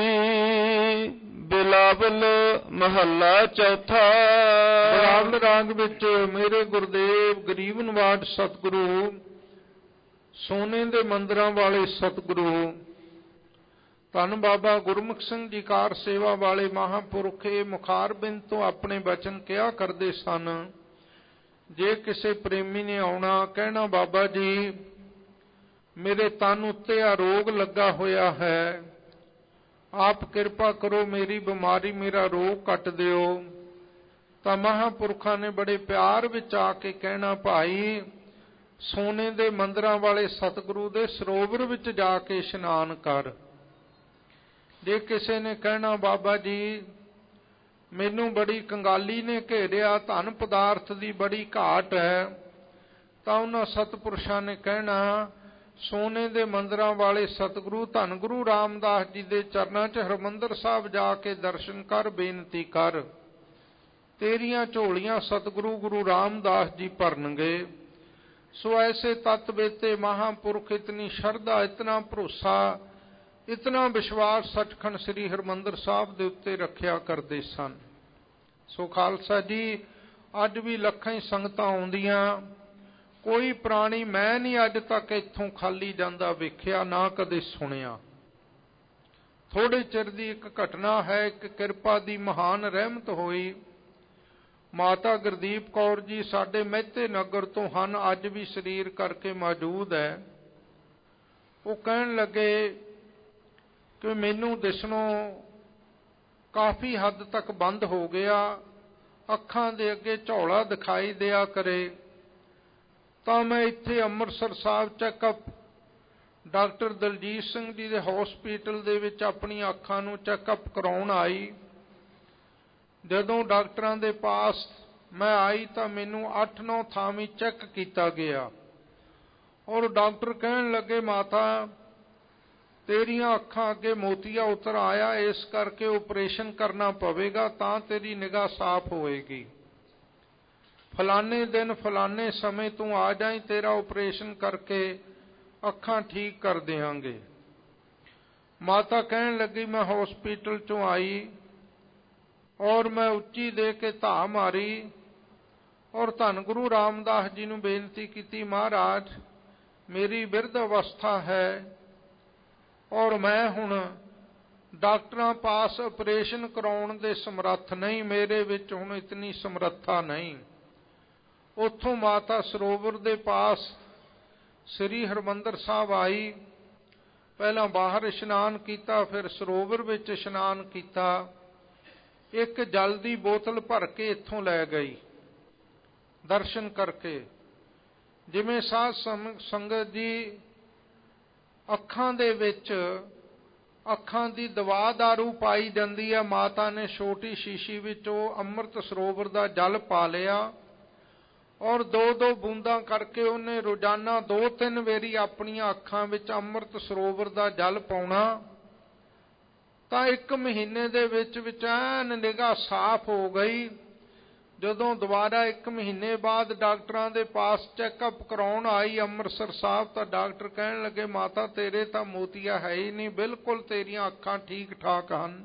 ਬਿਲਾਵਲ ਮਹੱਲਾ ਚੌਥਾ। ਬਿਲਾਵਲ ਰਾਗ ਵਿੱਚ ਮੇਰੇ ਗੁਰਦੇਵ ਗਰੀਬ ਨਿਵਾਜ ਸਤਿਗੁਰੂ, ਸੋਨੇ ਦੇ ਮੰਦਰਾਂ ਵਾਲੇ ਸਤਿਗੁਰੂ, ਧੰਨ ਬਾਬਾ ਗੁਰਮੁਖ ਸਿੰਘ ਜੀ ਕਾਰ ਸੇਵਾ ਵਾਲੇ ਮਹਾਂਪੁਰਖ ਇਹ ਮੁਖਾਰਬਿੰਦ ਤੋਂ ਆਪਣੇ ਬਚਨ ਕਿਹਾ ਕਰਦੇ ਸਨ। ਜੇ ਕਿਸੇ ਪ੍ਰੇਮੀ ਨੇ ਆਉਣਾ, ਕਹਿਣਾ, ਬਾਬਾ ਜੀ ਮੇਰੇ ਤਨ ਉੱਤੇ ਆ ਰੋਗ ਲੱਗਾ ਹੋਇਆ ਹੈ, ਆਪ ਕਿਰਪਾ ਕਰੋ ਮੇਰੀ ਬਿਮਾਰੀ, ਮੇਰਾ ਰੋਗ ਕੱਟ ਦਿਓ। ਤਾਂ ਮਹਾਂਪੁਰਖਾਂ ਨੇ ਬੜੇ ਪਿਆਰ ਵਿੱਚ ਆ ਕੇ ਕਹਿਣਾ, ਭਾਈ ਸੋਨੇ ਦੇ ਮੰਦਰਾਂ ਵਾਲੇ ਸਤਿਗੁਰੂ ਦੇ ਸਰੋਵਰ ਵਿੱਚ ਜਾ ਕੇ ਇਸ਼ਨਾਨ ਕਰ। ਜੇ ਕਿਸੇ ਨੇ ਕਹਿਣਾ, ਬਾਬਾ ਜੀ ਮੈਨੂੰ ਬੜੀ ਕੰਗਾਲੀ ਨੇ ਘੇਰਿਆ, ਧਨ ਪਦਾਰਥ ਦੀ ਬੜੀ ਘਾਟ ਹੈ, ਤਾਂ ਉਹਨਾਂ ਸਤਿਪੁਰਸ਼ਾਂ ਨੇ ਕਹਿਣਾ, ਸੋਨੇ ਦੇ ਮੰਦਰਾਂ ਵਾਲੇ ਸਤਿਗੁਰੂ ਧੰਨ ਗੁਰੂ ਰਾਮਦਾਸ ਜੀ ਦੇ ਚਰਨਾਂ 'ਚ ਹਰਿਮੰਦਰ ਸਾਹਿਬ ਜਾ ਕੇ ਦਰਸ਼ਨ ਕਰ, ਬੇਨਤੀ ਕਰ, ਤੇਰੀਆਂ ਝੋਲੀਆਂ ਸਤਿਗੁਰੂ ਗੁਰੂ ਰਾਮਦਾਸ ਜੀ ਭਰਨਗੇ। ਸੋ ਐਸੇ ਤਤ ਵੇਤੇ ਮਹਾਂਪੁਰਖ ਇਤਨੀ ਸ਼ਰਧਾ, ਇਤਨਾ ਭਰੋਸਾ, ਇਤਨਾ ਵਿਸ਼ਵਾਸ ਸੱਚਖੰਡ ਸ੍ਰੀ ਹਰਿਮੰਦਰ ਸਾਹਿਬ ਦੇ ਉੱਤੇ ਰੱਖਿਆ ਕਰਦੇ ਸਨ। ਸੋ ਖਾਲਸਾ ਜੀ, ਅੱਜ ਵੀ ਲੱਖਾਂ ਹੀ ਸੰਗਤਾਂ ਆਉਂਦੀਆਂ, ਕੋਈ ਪ੍ਰਾਣੀ ਮੈਂ ਨਹੀਂ ਅੱਜ ਤੱਕ ਇੱਥੋਂ ਖਾਲੀ ਜਾਂਦਾ ਵੇਖਿਆ, ਨਾ ਕਦੇ ਸੁਣਿਆ। ਥੋੜੇ ਚਿਰ ਦੀ ਇੱਕ ਘਟਨਾ ਹੈ, ਇੱਕ ਕਿਰਪਾ ਦੀ ਮਹਾਨ ਰਹਿਮਤ ਹੋਈ। ਮਾਤਾ ਗੁਰਦੀਪ ਕੌਰ ਜੀ ਸਾਡੇ ਮਹਿਤੇ ਨਗਰ ਤੋਂ ਹਨ, ਅੱਜ ਵੀ ਸਰੀਰ ਕਰਕੇ ਮੌਜੂਦ ਹੈ। ਉਹ ਕਹਿਣ ਲੱਗੇ ਕਿ ਮੈਨੂੰ ਦਿਸਣੋਂ ਕਾਫੀ ਹੱਦ ਤੱਕ ਬੰਦ ਹੋ ਗਿਆ, ਅੱਖਾਂ ਦੇ ਅੱਗੇ ਝੌਲਾ ਦਿਖਾਈ ਦਿਆ ਕਰੇ। ਤਾਂ ਮੈਂ ਇੱਥੇ ਅੰਮ੍ਰਿਤਸਰ ਸਾਹਿਬ ਚੈੱਕਅਪ ਡਾਕਟਰ ਦਲਜੀਤ ਸਿੰਘ ਜੀ ਦੇ ਹਸਪੀਟਲ ਦੇ ਵਿੱਚ ਆਪਣੀਆਂ ਅੱਖਾਂ ਨੂੰ ਚੈੱਕਅਪ ਕਰਾਉਣ ਆਈ। ਜਦੋਂ ਡਾਕਟਰਾਂ ਦੇ ਪਾਸ ਮੈਂ ਆਈ ਤਾਂ ਮੈਨੂੰ ਅੱਠ ਨੌ ਥਾਵੀਂ ਚੈੱਕ ਕੀਤਾ ਗਿਆ ਔਰ ਡਾਕਟਰ ਕਹਿਣ ਲੱਗੇ, ਮਾਤਾ ਤੇਰੀਆਂ ਅੱਖਾਂ ਅੱਗੇ ਮੋਤੀਆ ਉਤਰ ਆਇਆ, ਇਸ ਕਰਕੇ ਆਪਰੇਸ਼ਨ ਕਰਨਾ ਪਵੇਗਾ ਤਾਂ ਤੇਰੀ ਨਿਗਾਹ ਸਾਫ਼ ਹੋਏਗੀ। ਫਲਾਣੇ ਦਿਨ ਫਲਾਣੇ ਸਮੇਂ ਤੂੰ ਆ ਜਾਈਂ, ਤੇਰਾ ਆਪਰੇਸ਼ਨ ਕਰਕੇ ਅੱਖਾਂ ਠੀਕ ਕਰ ਦਿਆਂਗੇ। ਮਾਤਾ ਕਹਿਣ ਲੱਗੀ, ਮੈਂ ਹਸਪੀਟਲ ਚੋਂ ਆਈ ਔਰ ਮੈਂ ਉੱਚੀ ਦੇ ਕੇ ਧਾ ਮਾਰੀ ਔਰ ਧੰਨ ਗੁਰੂ ਰਾਮਦਾਸ ਜੀ ਨੂੰ ਬੇਨਤੀ ਕੀਤੀ, ਮਹਾਰਾਜ ਮੇਰੀ ਬਿਰਧ ਅਵਸਥਾ ਹੈ ਔਰ ਮੈਂ ਹੁਣ ਡਾਕਟਰਾਂ ਪਾਸ ਆਪਰੇਸ਼ਨ ਕਰਾਉਣ ਦੇ ਸਮਰੱਥ ਨਹੀਂ, ਮੇਰੇ ਵਿੱਚ ਹੁਣ ਇਤਨੀ ਸਮਰੱਥਾ ਨਹੀਂ। ਉੱਥੋਂ ਮਾਤਾ ਸਰੋਵਰ ਦੇ ਪਾਸ ਸ੍ਰੀ ਹਰਿਮੰਦਰ ਸਾਹਿਬ ਆਈ, ਪਹਿਲਾਂ ਬਾਹਰ ਇਸ਼ਨਾਨ ਕੀਤਾ, ਫਿਰ ਸਰੋਵਰ ਵਿੱਚ ਇਸ਼ਨਾਨ ਕੀਤਾ। ਇੱਕ ਜਲ ਦੀ ਬੋਤਲ ਭਰ ਕੇ ਇੱਥੋਂ ਲੈ ਗਈ ਦਰਸ਼ਨ ਕਰਕੇ। ਜਿਵੇਂ ਸਾਧ ਸੰਗਤ ਜੀ ਅੱਖਾਂ ਦੇ ਵਿੱਚ ਅੱਖਾਂ ਦੀ ਦਵਾ ਦਾਰੂ ਪਾਈ ਜਾਂਦੀ ਹੈ, ਮਾਤਾ ਨੇ ਛੋਟੀ ਸ਼ੀਸ਼ੀ ਵਿੱਚ ਉਹ ਅੰਮ੍ਰਿਤ ਸਰੋਵਰ ਦਾ ਜਲ ਪਾ ਲਿਆ ਔਰ ਦੋ ਦੋ ਬੂੰਦਾਂ ਕਰਕੇ ਉਹਨੇ ਰੋਜ਼ਾਨਾ ਦੋ ਤਿੰਨ ਵਾਰੀ ਆਪਣੀਆਂ ਅੱਖਾਂ ਵਿੱਚ ਅੰਮ੍ਰਿਤ ਸਰੋਵਰ ਦਾ ਜਲ ਪਾਉਣਾ। ਤਾਂ ਇੱਕ ਮਹੀਨੇ ਦੇ ਵਿੱਚ ਵਿੱਚ ਐਨ ਨਿਗਾਹ ਸਾਫ਼ ਹੋ ਗਈ। ਜਦੋਂ ਦੁਬਾਰਾ ਇੱਕ ਮਹੀਨੇ ਬਾਅਦ ਡਾਕਟਰਾਂ ਦੇ ਪਾਸ ਚੈੱਕਅਪ ਕਰਾਉਣ ਆਈ ਅੰਮ੍ਰਿਤਸਰ ਸਾਹਿਬ, ਤਾਂ ਡਾਕਟਰ ਕਹਿਣ ਲੱਗੇ, ਮਾਤਾ ਤੇਰੇ ਤਾਂ ਮੋਤੀਆ ਹੈ ਹੀ ਨਹੀਂ, ਬਿਲਕੁਲ ਤੇਰੀਆਂ ਅੱਖਾਂ ਠੀਕ ਠਾਕ ਹਨ।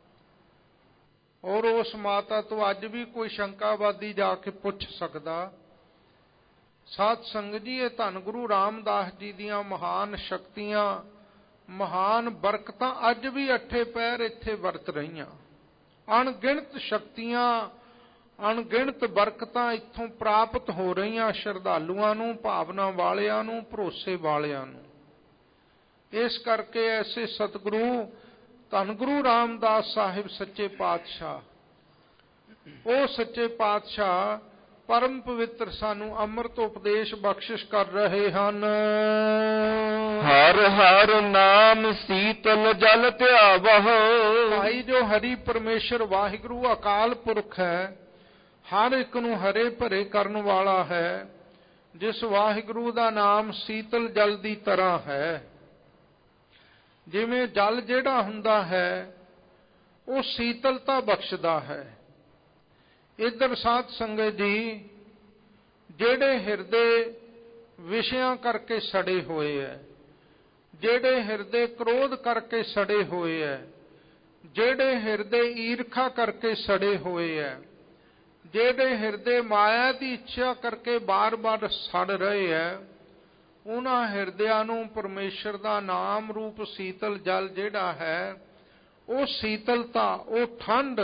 ਔਰ ਉਸ ਮਾਤਾ ਤੋਂ ਅੱਜ ਵੀ ਕੋਈ ਸ਼ੰਕਾਵਾਦੀ ਜਾ ਕੇ ਪੁੱਛ ਸਕਦਾ। ਸਾਧ ਸੰਗਤ ਜੀ, ਇਹ ਧੰਨ ਗੁਰੂ ਰਾਮਦਾਸ ਜੀ ਦੀਆਂ ਮਹਾਨ ਸ਼ਕਤੀਆਂ, ਮਹਾਨ ਬਰਕਤਾਂ ਅੱਜ ਵੀ ਅੱਠੇ ਪੈਰ ਇੱਥੇ ਵਰਤ ਰਹੀਆਂ। ਅਣਗਿਣਤ ਸ਼ਕਤੀਆਂ, ਅਣਗਿਣਤ ਬਰਕਤਾਂ ਇੱਥੋਂ ਪ੍ਰਾਪਤ ਹੋ ਰਹੀਆਂ ਸ਼ਰਧਾਲੂਆਂ ਨੂੰ, ਭਾਵਨਾ ਵਾਲਿਆਂ ਨੂੰ, ਭਰੋਸੇ ਵਾਲਿਆਂ ਨੂੰ। ਇਸ ਕਰਕੇ ਐਸੇ ਸਤਿਗੁਰੂ ਧੰਨ ਗੁਰੂ ਰਾਮਦਾਸ ਸਾਹਿਬ ਸੱਚੇ ਪਾਤਸ਼ਾਹ, ਉਹ ਸੱਚੇ ਪਾਤਸ਼ਾਹ ਪਰਮ ਪਵਿੱਤਰ ਸਾਨੂੰ ਅੰਮ੍ਰਿਤ ਉਪਦੇਸ਼ ਬਖਸ਼ਿਸ਼ ਕਰ ਰਹੇ ਹਨ। ਹਰ ਹਰ ਨਾਮ ਸੀਤਲ ਜਲ ਧਿਆਵਹੁ। ਭਾਈ ਜੋ ਹਰੀ ਪਰਮੇਸ਼ਰ ਵਾਹਿਗੁਰੂ ਅਕਾਲ ਪੁਰਖ ਹੈ, ਹਰ ਇੱਕ ਨੂੰ ਹਰੇ ਭਰੇ ਕਰਨ ਵਾਲਾ ਹੈ। ਜਿਸ ਵਾਹਿਗੁਰੂ ਦਾ ਨਾਮ ਸੀਤਲ ਜਲ ਦੀ ਤਰ੍ਹਾਂ ਹੈ। ਜਿਵੇਂ ਜਲ ਜਿਹੜਾ ਹੁੰਦਾ ਹੈ ਉਹ ਸੀਤਲਤਾ ਬਖਸ਼ਦਾ ਹੈ। ਇੱਧਰ ਸਾਧ ਸੰਗਤ ਜੀ, ਜਿਹੜੇ ਹਿਰਦੇ ਵਿਸ਼ਿਆਂ ਕਰਕੇ ਸੜੇ ਹੋਏ ਹੈ, ਜਿਹੜੇ ਹਿਰਦੇ ਕ੍ਰੋਧ ਕਰਕੇ ਸੜੇ ਹੋਏ ਹੈ, ਜਿਹੜੇ ਹਿਰਦੇ ਈਰਖਾ ਕਰਕੇ ਸੜੇ ਹੋਏ ਹੈ, ਜਿਹੜੇ ਹਿਰਦੇ ਮਾਇਆ ਦੀ ਇੱਛਾ ਕਰਕੇ ਬਾਰ-ਬਾਰ ਸੜ ਰਹੇ ਹੈ, ਉਹਨਾਂ ਹਿਰਦਿਆਂ ਨੂੰ ਪਰਮੇਸ਼ਰ ਦਾ ਨਾਮ ਰੂਪ ਸੀਤਲ ਜਲ ਜਿਹੜਾ ਹੈ, ਉਹ ਸੀਤਲਤਾ, ਉਹ ਠੰਡ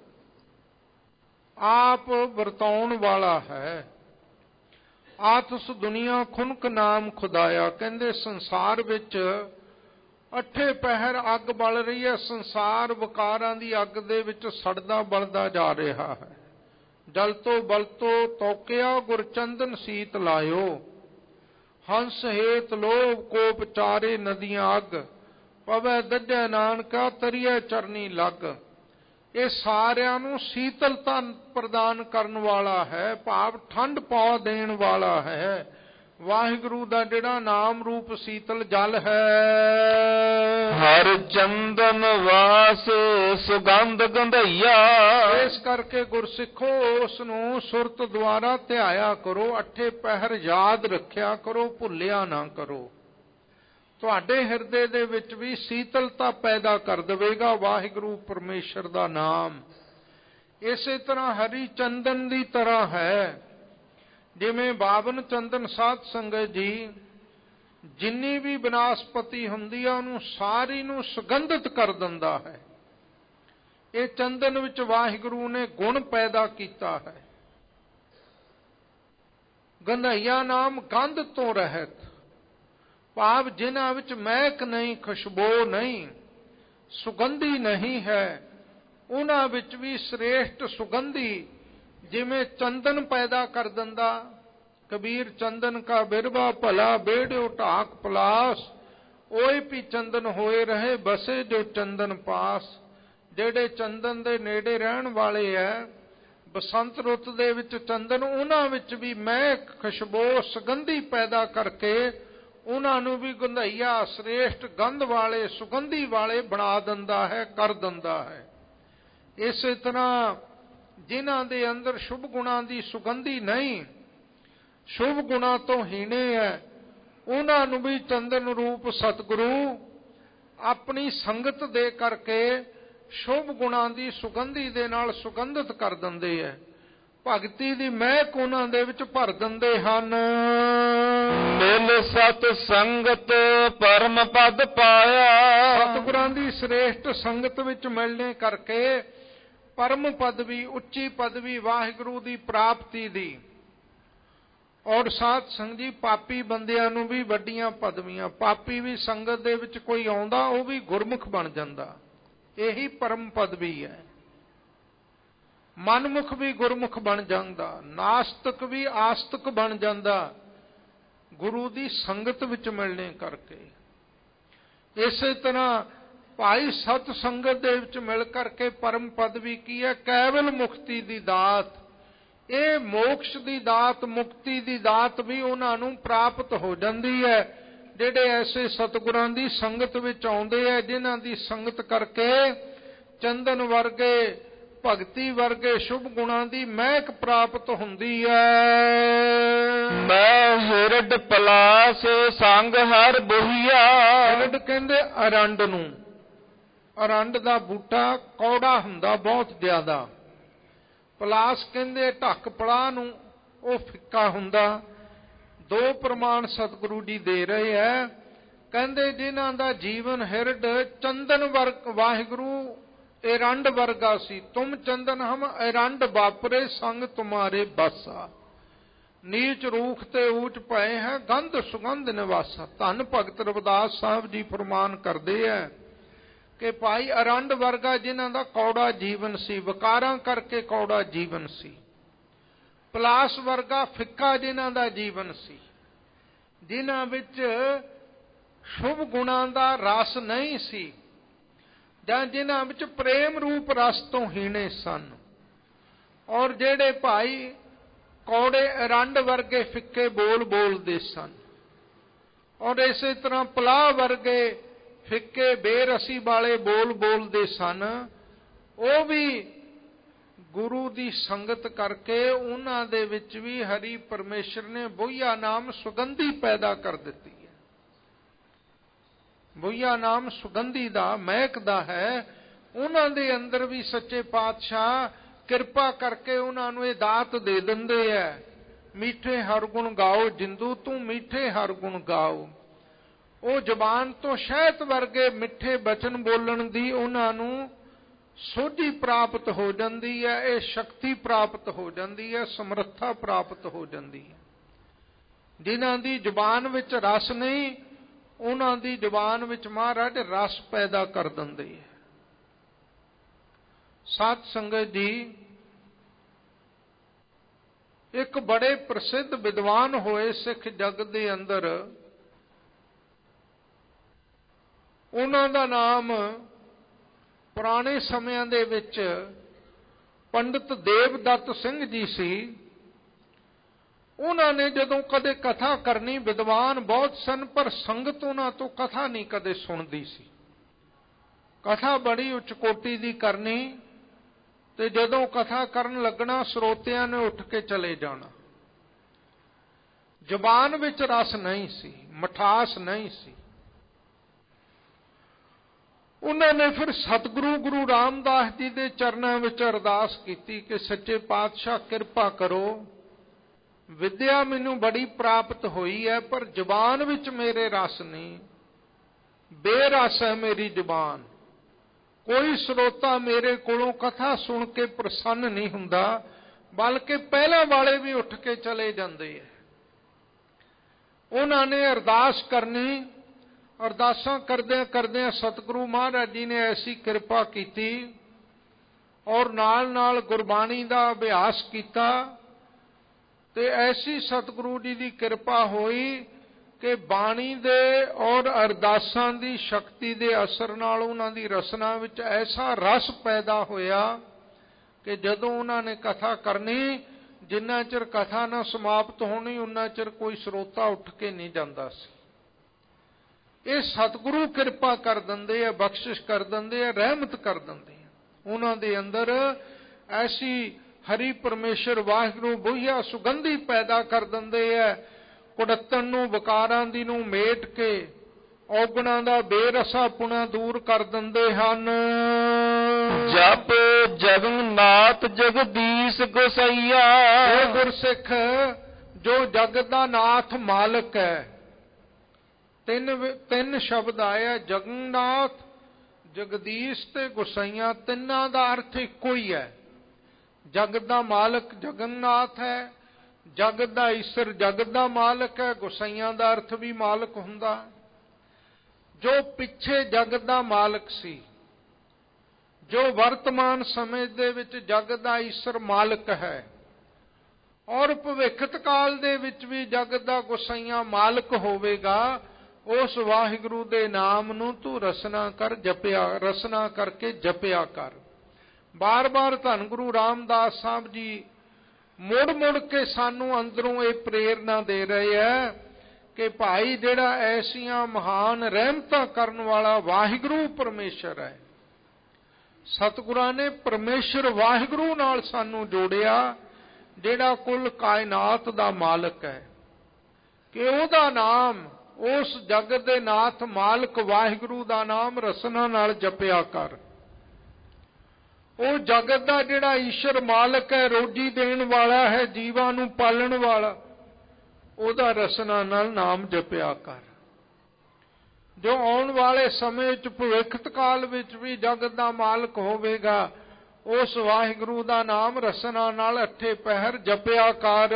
ਆਪ ਵਰਤਾਉਣ ਵਾਲਾ ਹੈ। ਆਤਸ ਦੁਨੀਆ ਖੁਨਕ ਨਾਮ ਖੁਦਾਇਆ। ਕਹਿੰਦੇ ਸੰਸਾਰ ਵਿੱਚ ਅੱਠੇ ਪਹਿਰ ਅੱਗ ਬਲ ਰਹੀ ਹੈ। ਸੰਸਾਰ ਵਿਕਾਰਾਂ ਦੀ ਅੱਗ ਦੇ ਵਿੱਚ ਸੜਦਾ ਬਲਦਾ ਜਾ ਰਿਹਾ ਹੈ। ਜਲ ਤੋਂ ਬਲ ਤੋਂ ਤੋਕਿਆ ਗੁਰਚੰਦਨ ਸੀਤ ਲਾਇਓ। ਹੰਸ ਹੇਤ ਲੋਭ ਕੋਪ ਚਾਰੇ ਨਦੀਆਂ ਅੱਗ। ਪਵੈ ਦੱਜੈ ਨਾਨਕਾ ਤਰੀਐ ਚਰਨੀ ਲੱਗ। ਇਹ ਸਾਰਿਆਂ ਨੂੰ ਸੀਤਲਤਾ ਪ੍ਰਦਾਨ ਕਰਨ ਵਾਲਾ ਹੈ, ਭਾਵ ਠੰਡ ਪਾ ਦੇਣ ਵਾਲਾ ਹੈ। ਵਾਹਿਗੁਰੂ ਦਾ ਜਿਹੜਾ ਨਾਮ ਰੂਪ ਸੀਤਲ ਜਲ ਹੈ। ਹਰ ਚੰਦਨ ਵਾਸ ਸੁਗੰਧ ਗੰਧਈਆ। ਇਸ ਕਰਕੇ ਗੁਰਸਿੱਖੋ ਉਸ ਨੂੰ ਸੁਰਤ ਦੁਆਰਾ ਧਿਆਇਆ ਕਰੋ, ਅੱਠੇ ਪਹਿਰ ਯਾਦ ਰੱਖਿਆ ਕਰੋ, ਭੁੱਲਿਆ ਨਾ ਕਰੋ। ਤੁਹਾਡੇ ਹਿਰਦੇ ਦੇ ਵਿੱਚ ਵੀ ਸੀਤਲਤਾ ਪੈਦਾ ਕਰ ਦੇਵੇਗਾ ਵਾਹਿਗੁਰੂ ਪਰਮੇਸ਼ਰ ਦਾ ਨਾਮ। ਇਸੇ ਤਰ੍ਹਾਂ ਹਰੀ ਚੰਦਨ ਦੀ ਤਰ੍ਹਾਂ ਹੈ। ਜਿਵੇਂ ਬਾਵਨ ਚੰਦਨ ਸਾਧ ਸੰਗਤ ਜੀ, ਜਿੰਨੀ ਵੀ ਬਨਾਸਪਤੀ ਹੁੰਦੀ ਆ ਉਹਨੂੰ ਸਾਰੀ ਨੂੰ ਸੁਗੰਧਿਤ ਕਰ ਦਿੰਦਾ ਹੈ। ਇਹ ਚੰਦਨ ਵਿੱਚ ਵਾਹਿਗੁਰੂ ਨੇ ਗੁਣ ਪੈਦਾ ਕੀਤਾ ਹੈ। ਗੰਧਈਆ ਨਾਮ ਗੰਧ ਤੋਂ ਰਹਿਤ, ਭਾਵ ਜਿਨ੍ਹਾਂ ਵਿੱਚ ਮਹਿਕ ਨਹੀਂ, ਖੁਸ਼ਬੂ ਨਹੀਂ, ਸੁਗੰਧੀ ਨਹੀਂ ਹੈ, ਉਹਨਾਂ ਵਿੱਚ ਵੀ ਸ੍ਰੇਸ਼ਟ ਸੁਗੰਧੀ ਜਿਵੇਂ ਚੰਦਨ ਪੈਦਾ ਕਰ ਦਿੰਦਾ। ਕਬੀਰ ਚੰਦਨ ਕਾ ਬਿਰਵਾ ਭਲਾ ਬੇੜਿਓ ਢਾਕ ਪਲਾਸ। ਓਏ ਵੀ ਚੰਦਨ ਹੋਏ ਰਹੇ ਬਸੇ ਜੋ ਚੰਦਨ ਪਾਸ। ਜਿਹੜੇ ਚੰਦਨ ਦੇ ਨੇੜੇ ਰਹਿਣ ਵਾਲੇ ਹੈ, ਬਸੰਤ ਰੁੱਤ ਦੇ ਵਿੱਚ ਚੰਦਨ, ਉਹਨਾਂ ਵਿੱਚ ਵੀ ਮਹਿਕ, ਖੁਸ਼ਬੂ, ਸੁਗੰਧੀ ਪੈਦਾ ਕਰਕੇ ਉਹਨਾਂ ਨੂੰ ਵੀ ਗੰਧਈਆ, ਸ੍ਰੇਸ਼ਟ ਗੰਧ ਵਾਲੇ, ਸੁਗੰਧੀ ਵਾਲੇ ਬਣਾ ਦਿੰਦਾ ਹੈ, ਕਰ ਦਿੰਦਾ ਹੈ। ਇਸੇ ਤਰ੍ਹਾਂ ਜਿਨ੍ਹਾਂ ਦੇ ਅੰਦਰ ਸ਼ੁਭ ਗੁਣਾਂ ਦੀ ਸੁਗੰਧੀ ਨਹੀਂ, ਸ਼ੁਭ ਗੁਣਾਂ ਤੋਂ ਹੀਣੇ ਹੈ, ਉਹਨਾਂ ਨੂੰ ਵੀ ਚੰਦਨ ਰੂਪ ਸਤਿਗੁਰੂ ਆਪਣੀ ਸੰਗਤ ਦੇ ਕਰਕੇ ਸ਼ੁਭ ਗੁਣਾਂ ਦੀ ਸੁਗੰਧੀ ਦੇ ਨਾਲ ਸੁਗੰਧਿਤ ਕਰ ਦਿੰਦੇ ਹੈ। ਭਗਤੀ ਦੀ ਮਹਿਕ ਉਹਨਾਂ ਦੇ ਵਿੱਚ ਭਰ ਦਿੰਦੇ ਹਨ। ਮਿਲ ਸਤ ਸੰਗਤ ਪਰਮ ਪਦ ਪਾਇਆ। ਸਤਿਗੁਰਾਂ ਦੀ ਸ੍ਰੇਸ਼ਟ ਸੰਗਤ ਵਿੱਚ ਮਿਲਣੇ ਕਰਕੇ ਪਰਮ ਪਦਵੀ, ਉੱਚੀ ਪਦਵੀ ਵਾਹਿਗੁਰੂ ਦੀ ਪ੍ਰਾਪਤੀ ਦੀ, ਔਰ ਸਾਧ ਸੰਗਤ ਜੀ ਪਾਪੀ ਬੰਦਿਆਂ ਨੂੰ ਵੀ ਵੱਡੀਆਂ ਪਦਵੀਆਂ। ਪਾਪੀ ਵੀ ਸੰਗਤ ਦੇ ਵਿੱਚ ਕੋਈ ਆਉਂਦਾ ਉਹ ਵੀ ਗੁਰਮੁਖ ਬਣ ਜਾਂਦਾ, ਇਹੀ ਪਰਮ ਪਦਵੀ ਹੈ। ਮਨਮੁਖ ਵੀ ਗੁਰਮੁਖ ਬਣ ਜਾਂਦਾ, ਨਾਸਤਕ ਵੀ ਆਸਤਕ ਬਣ ਜਾਂਦਾ ਗੁਰੂ ਦੀ ਸੰਗਤ ਵਿੱਚ ਮਿਲਣੇ ਕਰਕੇ। ਇਸੇ ਤਰ੍ਹਾਂ ਭਾਈ ਸਤ ਸੰਗਤ ਦੇ ਵਿੱਚ ਮਿਲ ਕਰਕੇ ਪਰਮ ਪਦਵੀ ਕੀ ਹੈ? ਕੇਵਲ ਮੁਕਤੀ ਦੀ ਦਾਤ। ਇਹ ਮੋਕਸ਼ ਦੀ ਦਾਤ, ਮੁਕਤੀ ਦੀ ਦਾਤ ਵੀ ਉਹਨਾਂ ਨੂੰ ਪ੍ਰਾਪਤ ਹੋ ਜਾਂਦੀ ਹੈ ਜਿਹੜੇ ਐਸੇ ਸਤਿਗੁਰਾਂ ਦੀ ਸੰਗਤ ਵਿੱਚ ਆਉਂਦੇ ਹੈ, ਜਿਨ੍ਹਾਂ ਦੀ ਸੰਗਤ ਕਰਕੇ ਚੰਦਨ ਵਰਗੇ, ਭਗਤੀ ਵਰਗੇ ਸ਼ੁਭ ਗੁਣਾਂ ਦੀ ਮਹਿਕ ਪ੍ਰਾਪਤ ਹੁੰਦੀ ਹੈ। ਮੈਂ ਹਿਰਡ ਪਲਾਸ ਸੰਗ ਹਰ ਬੋਹੀਆ। ਹਿਰਡ ਕਹਿੰਦੇ ਅਰੰਡ ਨੂੰ। ਅਰੰਡ ਦਾ ਬੂਟਾ ਕੌੜਾ ਹੁੰਦਾ ਬਹੁਤ ਜ਼ਿਆਦਾ। ਪਲਾਸ ਕਹਿੰਦੇ ਢੱਕ ਪਲਾਹ ਨੂੰ, ਉਹ ਫਿੱਕਾ ਹੁੰਦਾ। ਦੋ ਪ੍ਰਮਾਣ ਸਤਿਗੁਰੂ ਜੀ ਦੇ ਰਹੇ ਹੈ। ਕਹਿੰਦੇ ਜਿਨ੍ਹਾਂ ਦਾ ਜੀਵਨ ਹਿਰਡ ਚੰਦਨ ਵਰਗ ਵਾਹਿਗੁਰੂ एरंड वर्गा सी, तुम चंदन हम एरंड वापरे संग तुम्हारे बसा। नीच रूख ते ऊच पए है गंध सुगंध निवासा। धन भगत रविदास साहब जी फरमान करते हैं कि भाई अरंड वर्गा जिन्हां दा कौड़ा जीवन सी, विकारां करके कौड़ा जीवन सी। पलास वर्गा फिक्का जिन्हां दा जीवन सी, जिन्हां विच शुभ गुणां दा रस नहीं सी, ਜਾਂ ਜਿਨ੍ਹਾਂ ਵਿੱਚ ਪ੍ਰੇਮ ਰੂਪ ਰਸ ਤੋਂ ਹੀਣੇ ਸਨ। ਔਰ ਜਿਹੜੇ ਭਾਈ ਕੌੜੇ ਅਰੰਡ ਵਰਗੇ ਫਿੱਕੇ ਬੋਲ ਬੋਲਦੇ ਸਨ, ਔਰ ਇਸੇ ਤਰ੍ਹਾਂ ਪਲਾਹ ਵਰਗੇ ਫਿੱਕੇ ਬੇਰਸੀ ਵਾਲੇ ਬੋਲ ਬੋਲਦੇ ਸਨ, ਉਹ ਵੀ ਗੁਰੂ ਦੀ ਸੰਗਤ ਕਰਕੇ ਉਹਨਾਂ ਦੇ ਵਿੱਚ ਵੀ ਹਰੀ ਪਰਮੇਸ਼ਰ ਨੇ ਬੋਹੀਆ ਨਾਮ ਸੁਗੰਧੀ ਪੈਦਾ ਕਰ ਦਿੱਤੀ। ਬੋਹੀਆ ਨਾਮ ਸੁਗੰਧੀ ਦਾ, ਮਹਿਕ ਦਾ ਹੈ। ਉਹਨਾਂ ਦੇ ਅੰਦਰ ਵੀ ਸੱਚੇ ਪਾਤਸ਼ਾਹ ਕਿਰਪਾ ਕਰਕੇ ਉਹਨਾਂ ਨੂੰ ਇਹ ਦਾਤ ਦੇ ਦਿੰਦੇ ਹੈ। ਮਿੱਠੇ ਹਰ ਗੁਣ ਗਾਓ ਜਿੰਦੂ ਤੂੰ ਮਿੱਠੇ ਹਰ ਗੁਣ ਗਾਓ। ਉਹ ਜ਼ਬਾਨ ਤੋਂ ਸ਼ਹਿਦ ਵਰਗੇ ਮਿੱਠੇ ਬਚਨ ਬੋਲਣ ਦੀ ਉਹਨਾਂ ਨੂੰ ਸੋਝੀ ਪ੍ਰਾਪਤ ਹੋ ਜਾਂਦੀ ਹੈ, ਇਹ ਸ਼ਕਤੀ ਪ੍ਰਾਪਤ ਹੋ ਜਾਂਦੀ ਹੈ, ਸਮਰੱਥਾ ਪ੍ਰਾਪਤ ਹੋ ਜਾਂਦੀ ਹੈ। ਜਿਨ੍ਹਾਂ ਦੀ ਜ਼ਬਾਨ ਵਿੱਚ ਰਸ ਨਹੀਂ, ਉਹਨਾਂ ਦੀ ਜ਼ੁਬਾਨ ਵਿੱਚ ਮਹਾਰਾਜ ਰਸ ਪੈਦਾ ਕਰ ਦਿੰਦੇ ਹੈ। ਸਾਧ ਸੰਗਤ ਜੀ, ਇੱਕ ਬੜੇ ਪ੍ਰਸਿੱਧ ਵਿਦਵਾਨ ਹੋਏ ਸਿੱਖ ਜਗਤ ਦੇ ਅੰਦਰ, ਉਹਨਾਂ ਦਾ ਨਾਮ ਪੁਰਾਣੇ ਸਮਿਆਂ ਦੇ ਵਿੱਚ ਪੰਡਿਤ ਦੇਵਦੱਤ ਸਿੰਘ ਜੀ ਸੀ। ਉਹਨਾਂ ਨੇ ਜਦੋਂ ਕਦੇ ਕਥਾ ਕਰਨੀ, ਵਿਦਵਾਨ ਬਹੁਤ ਸਨ ਪਰ ਸੰਗਤ ਉਹਨਾਂ ਤੋਂ ਕਥਾ ਨਹੀਂ ਕਦੇ ਸੁਣਦੀ ਸੀ। ਕਥਾ ਬੜੀ ਉੱਚ ਕੋਟੀ ਦੀ ਕਰਨੀ, ਤੇ ਜਦੋਂ ਕਥਾ ਕਰਨ ਲੱਗਣਾ ਸਰੋਤਿਆਂ ਨੇ ਉੱਠ ਕੇ ਚਲੇ ਜਾਣਾ। ਜ਼ੁਬਾਨ ਵਿੱਚ ਰਸ ਨਹੀਂ ਸੀ, ਮਠਾਸ ਨਹੀਂ ਸੀ। ਉਹਨਾਂ ਨੇ ਫਿਰ ਸਤਿਗੁਰੂ ਗੁਰੂ ਰਾਮਦਾਸ ਜੀ ਦੇ ਚਰਨਾਂ ਵਿੱਚ ਅਰਦਾਸ ਕੀਤੀ ਕਿ ਸੱਚੇ ਪਾਤਸ਼ਾਹ ਕਿਰਪਾ ਕਰੋ, ਵਿਦਿਆ ਮੈਨੂੰ ਬੜੀ ਪ੍ਰਾਪਤ ਹੋਈ ਹੈ ਪਰ ਜ਼ੁਬਾਨ ਵਿੱਚ ਮੇਰੇ ਰਸ ਨਹੀਂ, ਬੇਰਸ ਹੈ ਮੇਰੀ ਜ਼ੁਬਾਨ। ਕੋਈ ਸਰੋਤਾ ਮੇਰੇ ਕੋਲੋਂ ਕਥਾ ਸੁਣ ਕੇ ਪ੍ਰਸੰਨ ਨਹੀਂ ਹੁੰਦਾ, ਬਲਕਿ ਪਹਿਲਾਂ ਵਾਲੇ ਵੀ ਉੱਠ ਕੇ ਚਲੇ ਜਾਂਦੇ ਹੈ। ਉਹਨਾਂ ਨੇ ਅਰਦਾਸ ਕਰਨੀ, ਅਰਦਾਸਾਂ ਕਰਦਿਆਂ ਕਰਦਿਆਂ ਸਤਿਗੁਰੂ ਮਹਾਰਾਜ ਜੀ ਨੇ ਐਸੀ ਕਿਰਪਾ ਕੀਤੀ ਔਰ ਨਾਲ ਨਾਲ ਗੁਰਬਾਣੀ ਦਾ ਅਭਿਆਸ ਕੀਤਾ, ਤੇ ਐਸੀ ਸਤਿਗੁਰੂ ਜੀ ਦੀ ਕਿਰਪਾ ਹੋਈ ਕਿ ਬਾਣੀ ਦੇ ਔਰ ਅਰਦਾਸਾਂ ਦੀ ਸ਼ਕਤੀ ਦੇ ਅਸਰ ਨਾਲ ਉਹਨਾਂ ਦੀ ਰਸਨਾ ਵਿੱਚ ਐਸਾ ਰਸ ਪੈਦਾ ਹੋਇਆ ਕਿ ਜਦੋਂ ਉਹਨਾਂ ਨੇ ਕਥਾ ਕਰਨੀ, ਜਿੰਨਾ ਚਿਰ ਕਥਾ ਨਾ ਸਮਾਪਤ ਹੋਣੀ ਉਹਨਾਂ ਚਿਰ ਕੋਈ ਸਰੋਤਾ ਉੱਠ ਕੇ ਨਹੀਂ ਜਾਂਦਾ ਸੀ। ਇਹ ਸਤਿਗੁਰੂ ਕਿਰਪਾ ਕਰ ਦਿੰਦੇ ਆ, ਬਖਸ਼ਿਸ਼ ਕਰ ਦਿੰਦੇ ਆ, ਰਹਿਮਤ ਕਰ ਦਿੰਦੇ ਆ। ਉਹਨਾਂ ਦੇ ਅੰਦਰ ਐਸੀ ਹਰੀ ਪਰਮੇਸ਼ਰ ਵਾਹਿਗੁਰੂ ਬੋਹੀਆ ਸੁਗੰਧੀ ਪੈਦਾ ਕਰ ਦਿੰਦੇ ਹੈ। ਕੁੜੱਤਣ ਨੂੰ, ਵਿਕਾਰਾਂ ਦੀ ਨੂੰ ਮੇਟ ਕੇ ਔਗਣਾਂ ਦਾ ਬੇਰਸਾਪੁਣਾ ਦੂਰ ਕਰ ਦਿੰਦੇ ਹਨ। ਜਪ ਜਗਨਨਾਥ ਜਗਦੀਸ਼ ਗੋਸਈਆ। ਇਹ ਗੁਰਸਿੱਖ ਜੋ ਜਗਤ ਦਾ ਨਾਥ ਮਾਲਕ ਹੈ, ਤਿੰਨ ਤਿੰਨ ਸ਼ਬਦ ਆਇਆ, ਜਗਨਨਾਥ, ਜਗਦੀਸ਼ ਤੇ ਗੋਸਈਆ। ਤਿੰਨਾਂ ਦਾ ਅਰਥ ਇੱਕੋ ਹੀ ਹੈ। ਜਗਤ ਦਾ ਮਾਲਕ ਜਗਨਨਾਥ ਹੈ, ਜਗਤ ਦਾ ਈਸ਼ਰ ਜਗਤ ਦਾ ਮਾਲਕ ਹੈ। ਗੋਸਈਆ ਦਾ ਅਰਥ ਵੀ ਮਾਲਕ ਹੁੰਦਾ। ਜੋ ਪਿੱਛੇ ਜਗਤ ਦਾ ਮਾਲਕ ਸੀ, ਜੋ ਵਰਤਮਾਨ ਸਮੇਂ ਦੇ ਵਿੱਚ ਜਗਤ ਦਾ ਈਸ਼ਰ ਮਾਲਕ ਹੈ, ਔਰ ਭਵਿੱਖਤ ਕਾਲ ਦੇ ਵਿੱਚ ਵੀ ਜਗਤ ਦਾ ਗੋਸਈਆ ਮਾਲਕ ਹੋਵੇਗਾ, ਉਸ ਵਾਹਿਗੁਰੂ ਦੇ ਨਾਮ ਨੂੰ ਤੂੰ ਰਸਨਾ ਕਰ ਜਪਿਆ, ਰਸਨਾ ਕਰਕੇ ਜਪਿਆ ਕਰ। ਬਾਰ-ਬਾਰ ਧੰਨ ਗੁਰੂ ਰਾਮਦਾਸ ਸਾਹਿਬ ਜੀ ਮੁੜ-ਮੁੜ ਕੇ ਸਾਨੂੰ ਅੰਦਰੋਂ ਇਹ ਪ੍ਰੇਰਨਾ ਦੇ ਰਹੇ ਹੈ ਕਿ ਭਾਈ ਜਿਹੜਾ ਐਸੀਆਂ ਮਹਾਨ ਰਹਿਮਤਾਂ ਕਰਨ ਵਾਲਾ ਵਾਹਿਗੁਰੂ ਪਰਮੇਸ਼ਰ ਹੈ, ਸਤਿਗੁਰਾਂ ਨੇ ਪਰਮੇਸ਼ਰ ਵਾਹਿਗੁਰੂ ਨਾਲ ਸਾਨੂੰ ਜੋੜਿਆ, ਜਿਹੜਾ ਕੁੱਲ ਕਾਇਨਾਤ ਦਾ ਮਾਲਕ ਹੈ, ਕਿ ਉਹਦਾ ਨਾਮ, ਉਸ ਜਗਤ ਦੇ ਨਾਥ ਮਾਲਕ ਵਾਹਿਗੁਰੂ ਦਾ ਨਾਮ ਰਸਨਾ ਨਾਲ ਜਪਿਆ ਕਰ। ਉਹ ਜਗਤ ਦਾ ਜਿਹੜਾ ਈਸ਼ਰ ਮਾਲਕ ਹੈ, ਰੋਜੀ ਦੇਣ ਵਾਲਾ ਹੈ, ਜੀਵਾਂ ਨੂੰ ਪਾਲਣ ਵਾਲਾ, ਉਹਦਾ ਰਸਨਾ ਨਾਲ ਨਾਮ ਜਪਿਆ ਕਰ। ਜੋ ਆਉਣ ਵਾਲੇ ਸਮੇਂ 'ਚ ਭਵਿੱਖਤ ਕਾਲ ਵਿੱਚ ਵੀ ਜਗਤ ਦਾ ਮਾਲਕ ਹੋਵੇਗਾ, ਉਸ ਵਾਹਿਗੁਰੂ ਦਾ ਨਾਮ ਰਸਨਾ ਨਾਲ ਅੱਠੇ ਪਹਿਰ ਜਪਿਆ ਕਰ।